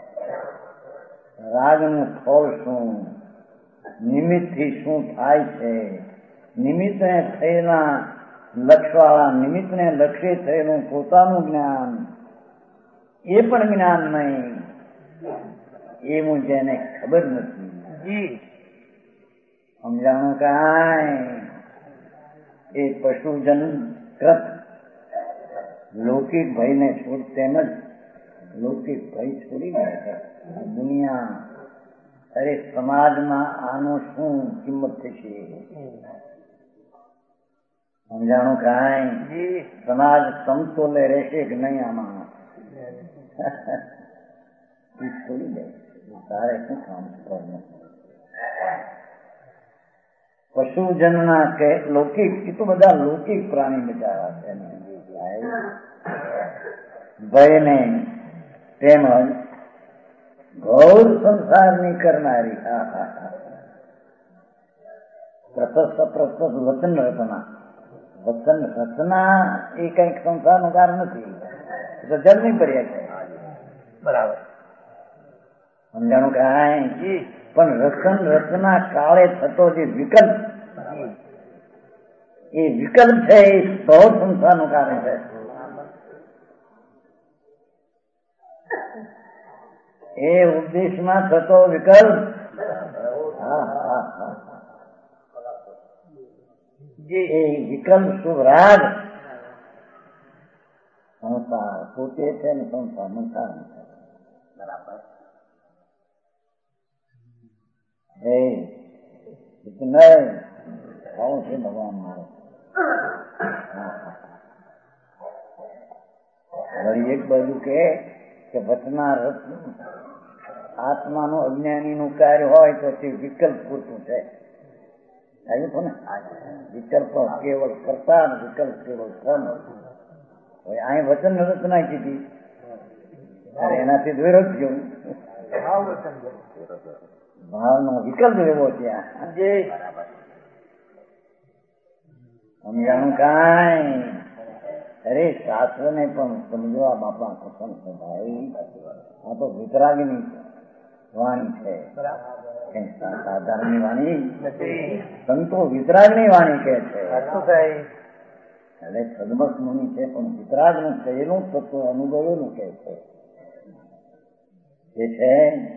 રાગનું ફળ શું, નિમિત્તથી શું થાય છે. નિમિત્તને થયેલા લક્ષવાળા, નિમિત્તને લક્ષ્ય થયેલું પોતાનું જ્ઞાન એ પણ જ્ઞાન નહીં. એવું જેને ખબર નથી. સમજાણું કાંઈ? એ પશુજન કૃત લૌકિક ભયને છોડ, તેમજ લૌકિક ભય છોડી દે છે. દુનિયા, અરે સમાજમાં આનો શું કિંમત થશે? સમજાણું કાંઈ? સમાજ સમતોલે રહેશે કે નહીં? આમાં છોડી દે. તારે શું કામ કરવું? પશુજનના કે લૌકિક, એ તો બધા લૌકિક પ્રાણી બચારા છે. ભયને તેમજ ઘોર સંસારની કરનારી. પ્રશસ્ત પ્રશસ્ત વચન રચના. વચન રચના એ કઈક સંસારનું કારણ નથી, તો જન્મી પડ્યા છે. બરાબર સમજાણું કાંઈ? પણ રચન રચના કાળે થતો જે વિકલ્પ, એ વિકલ્પ છે એ બહુ સંસારનું કારણ છે. એ ઉપદેશમાં થતો વિકલ્પ, એ વિકલ્પ શુભ રાગ સંસાર પોતે છે ને સંસારનું કારણ છે. બરાબર. આવું છે ભગવાન મારે. વળી એક બાજુ કે વચના આત્માનું અજ્ઞાનીનું કાર્ય હોય તો તે વિકલ્પ પૂરતું છે. આવ્યું હતું ને? વિકલ્પ કેવળ કરતા, વિકલ્પ કેવળ કર્મ. અહીં વચન રચના કીધી, એનાથી વિરોધ થયો. ભાવનો વિકલ્પ એવો ત્યાં સમજાણું કાંઈ? અરે શાસ્ત્ર ને પણ સમજવા બાપા કસમ છે ભાઈ. આ તો વિતરાગની વાણી છે, સાધારણની વાણી નથી. સંતો વિતરાગની વાણી કે છે. એટલે સદમસ મુનિ છે પણ વિતરાગનું કહેલું તત્વ અનુભવેલું કે છે. જે છે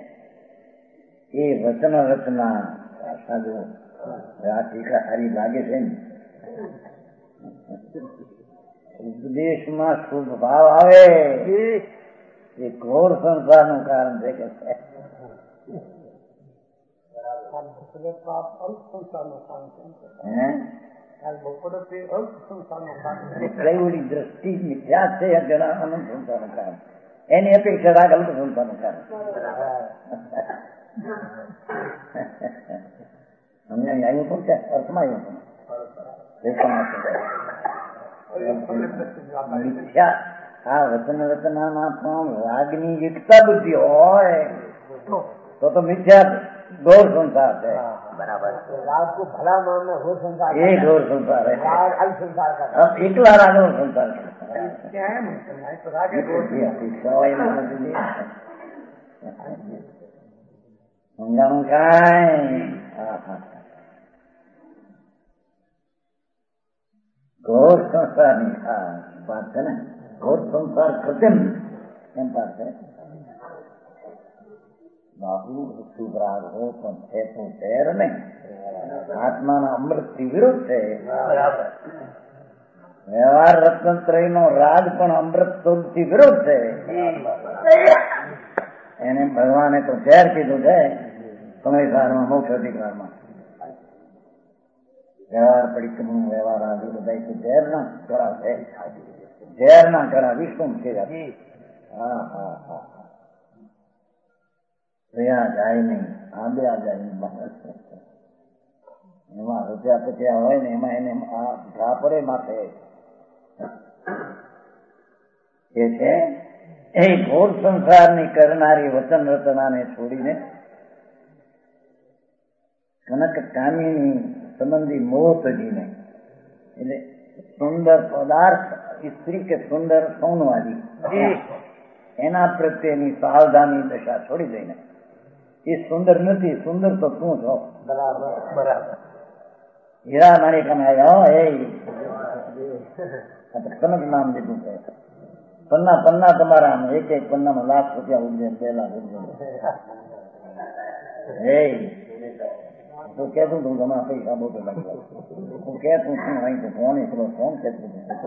એ વચન રચના. સાધુ આ ટીકા સારી લાગે છે ને? ઉપદેશમાં શુભ ભાવ આવે એ ઘોર સંસારનું કારણ છે કે કઈ દ્રષ્ટિ મિથ્યા છે જણાવવાનું સંસારનું કારણ. એની અપેક્ષા રાગ અલ્પ સંસારનું કારણ. અમને આવ્યું પણ છે, અર્થમાં આવ્યું પણ મિથ્યા. આ વચન રચનામાં પણ રાગની યુક્તા બુદ્ધિ હોય તો મિથ્યા ઘોર સંસાર છે. બરાબર. રાગ કો ભલા માનના ઘોર સંસાર, એ ઘોર સંસાર है. अल्प संसार का एकला राग નો સંસાર क्या है? तो राग है घोर समझाणું કાંઈ? ઘોર સંસારની વાત છે ને. ઘોર સંસાર કૃત્રિમ એમ વાત છે. બાપુ શુભ રાગ હો પણ છે તો ઝેર નહીં. આત્માના અમૃતથી વિરુદ્ધ છે. વ્યવહાર રત્નત્રય નો રાગ પણ અમૃત સ્વરૂપથી વિરુદ્ધ છે. એને ભગવાને તો ઝેર કીધું છે. સમયસારમાં મોક્ષ અધિકારમાં વ્યવહાર પરિક્રમ વ્યવહાર આદિ બધા ઝેરના કળા છે. ઝેરના કળા વિશ્વ છે. જાય નહીં, આંબ્યા જાય નહીં. એમાં રૂપિયા પચ્યા હોય ને એમાં એને ઘા પડે માથે. એ છે એ ઘોર સંસારની કરનારી વચન રચનાને છોડીને કનક કામિની સંબંધી મોહજીને, એટલે સુંદર પદાર્થ સ્ત્રી કે સુંદર સૌનવાદી એના પ્રત્યેની સાવધાની દશા છોડી દઈને એ સુંદર નથી, સુંદર તો તું છો. બરાબર બરાબર. હીરા માણેકમાં આવ્યા એ કનક નામ લીધું છે. પન્ના તમારા એક એક પન્નામાં લાખ રૂપિયા ઉજે, 2 લાખ ઉજે. તો કેતું તું તમારા પૈસા બહુ લાગ્યા. હું કેતું છું અહીં તો ફોન કેતું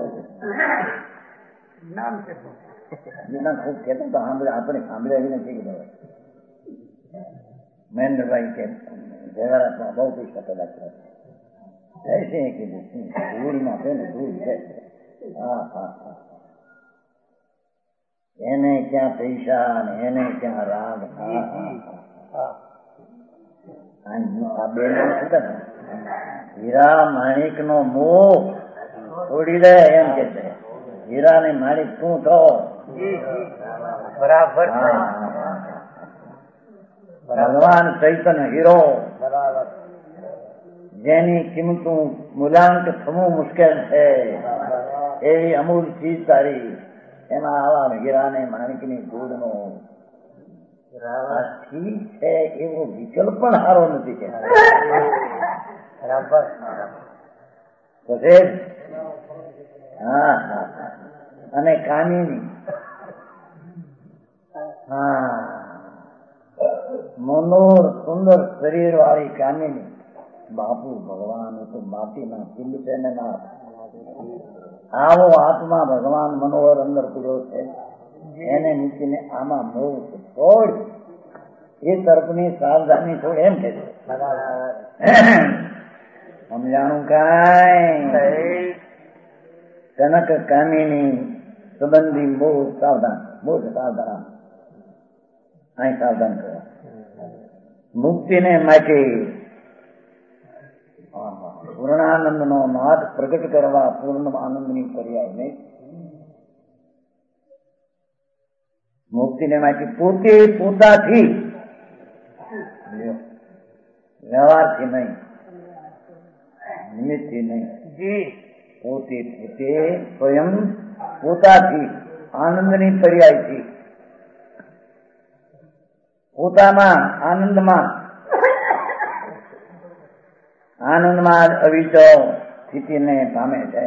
નામ કેતું ખૂબ કેતું તો આપણે સાંભળ્યા નથી કીધું. મહેન્દ્રભાઈ કે વ્યવહારમાં બહુ પૈસા પેદા કરે છે કીધું. ધૂળમાં છે ને ધૂળ છે. એને ક્યાં પૈસા ને એને ક્યાં રાગ. આ બે હીરા માણિક નો મોહ છોડી દે એમ કે છે. હીરા ને માણિક શું થો? બરાબર. ભગવાન ચૈતન્ય હીરો જેની કિંમતું મૂલ્યાંક થવું મુશ્કેલ છે એવી અમૂલ ચીજ તારી એમાં આવા હીરાને માણિકની ધૂળનો ઠીક છે એવો વિકલ્પ પણ સારો નથી કે હા હા અને કામિની હા મનોર સુંદર શરીર વાળી કામિની બાપુ ભગવાન તો માટીના પિંડ છે ને ના આવો આત્મા ભગવાન મનોહર અંદર પૂર્યો છે એને મૂકીને આમાં મોહ છોડ એ તરફની સાવધાની છોડ એમ કે સમજાણું કાંઈ કનક કામિની સંબંધી બહુ સાવધાન બહુ સાવધાન અહીં સાવધાન કરો મુક્તિને માટે પૂર્ણાનંદ નો નાદ પ્રગટ કરવા પૂર્ણ આનંદની પર્યાય નહીં મુક્તિને માટે પોતે પોતાથી વ્યવહારથી નહીં નિમિત્તથી નહીં પોતે પોતે સ્વયં પોતાથી આનંદની પર્યાયથી પોતામાં આનંદમાં અવિચળ સ્થિતિને પામે છે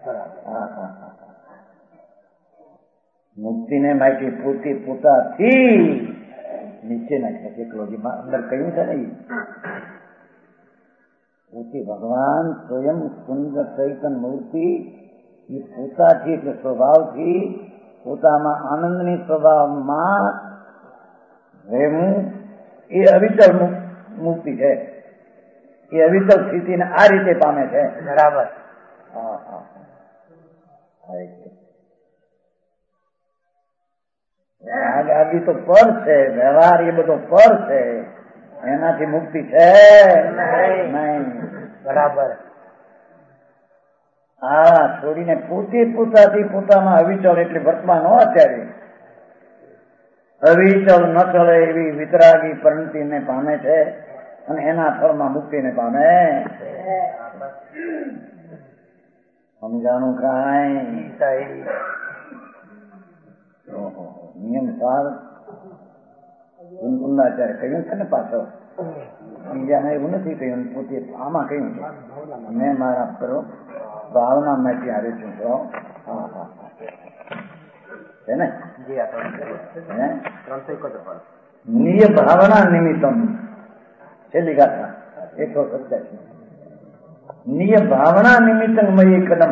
મુક્તિને માટે પોતે પોતાથી નીચે નાખે ટેકનોલોજીમાં અંદર કહ્યું છે ને પોતે ભગવાન સ્વયં સુંદર ચૈતન મૂર્તિ એ પોતાથી એટલે સ્વભાવથી પોતામાં આનંદની સ્વભાવમાં રહેવું એ અવિચળ મુક્તિ છે એ અવિચળ સ્થિતિને આ રીતે પામે છે બરાબર આદિ તો પર છે વ્યવહાર એ બધો પર છે એનાથી મુક્તિ છે નહીં બરાબર હા છોડીને પોતે પોતાથી પોતામાં અવિચળ એટલે વર્તમાન હો અત્યારે અવિચળ ન ચડે એવી વિતરાગી પરિણતિને પામે છે અને એના ફળમાં મુક્તિને પામે સમજાણું કાંઈ નિયમ સાર ગુણગુણાચાર્ય કહ્યું છે ને પાછો બીજાને એવું નથી કહ્યું પોતે આમાં કહ્યું છે મેં મારા કરો ભાવના માંથી આવે છું તો છે ને નિય ભાવના નિમિત્તમ છેલ્લી ગાથા 187 નિય ભાવના નિમિત્તમ મય કદમ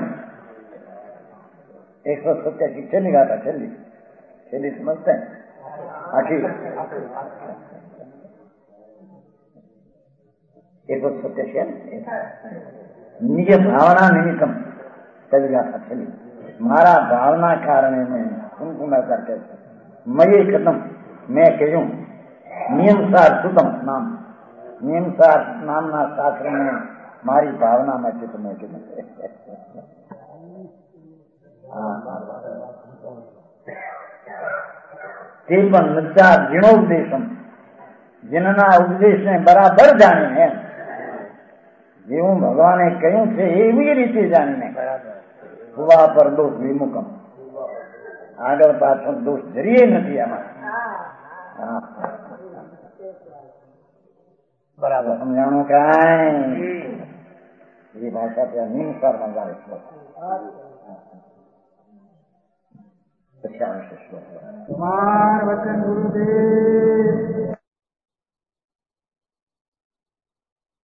187 છેલ્લી ગાથા છેલ્લી સમજते आखिर 187 निज भावना निमित्तम चली गाथा चली मारा भावना कारण में कुमकुमाचार कहते मय कदम मैं कहूं नियमसार सुतम नाम नियमसार नामना शास्त्र में मारी भावना में चित्त में कदम તે પણ નજ્જા જીર્ણોપદેશમ જેના ઉપદેશને બરાબર જાણીને જેવું ભગવાને કહ્યું છે એવી રીતે જાણીને ભુવા પર દોષ વિમુખમ આગળ પાછળ દોષ જરીએ નથી આમાં બરાબર સમજાણું કાંઈ એ ભાષા ત્યાં નિમસારમાં જાય છે कुमार वचन गुरुदेव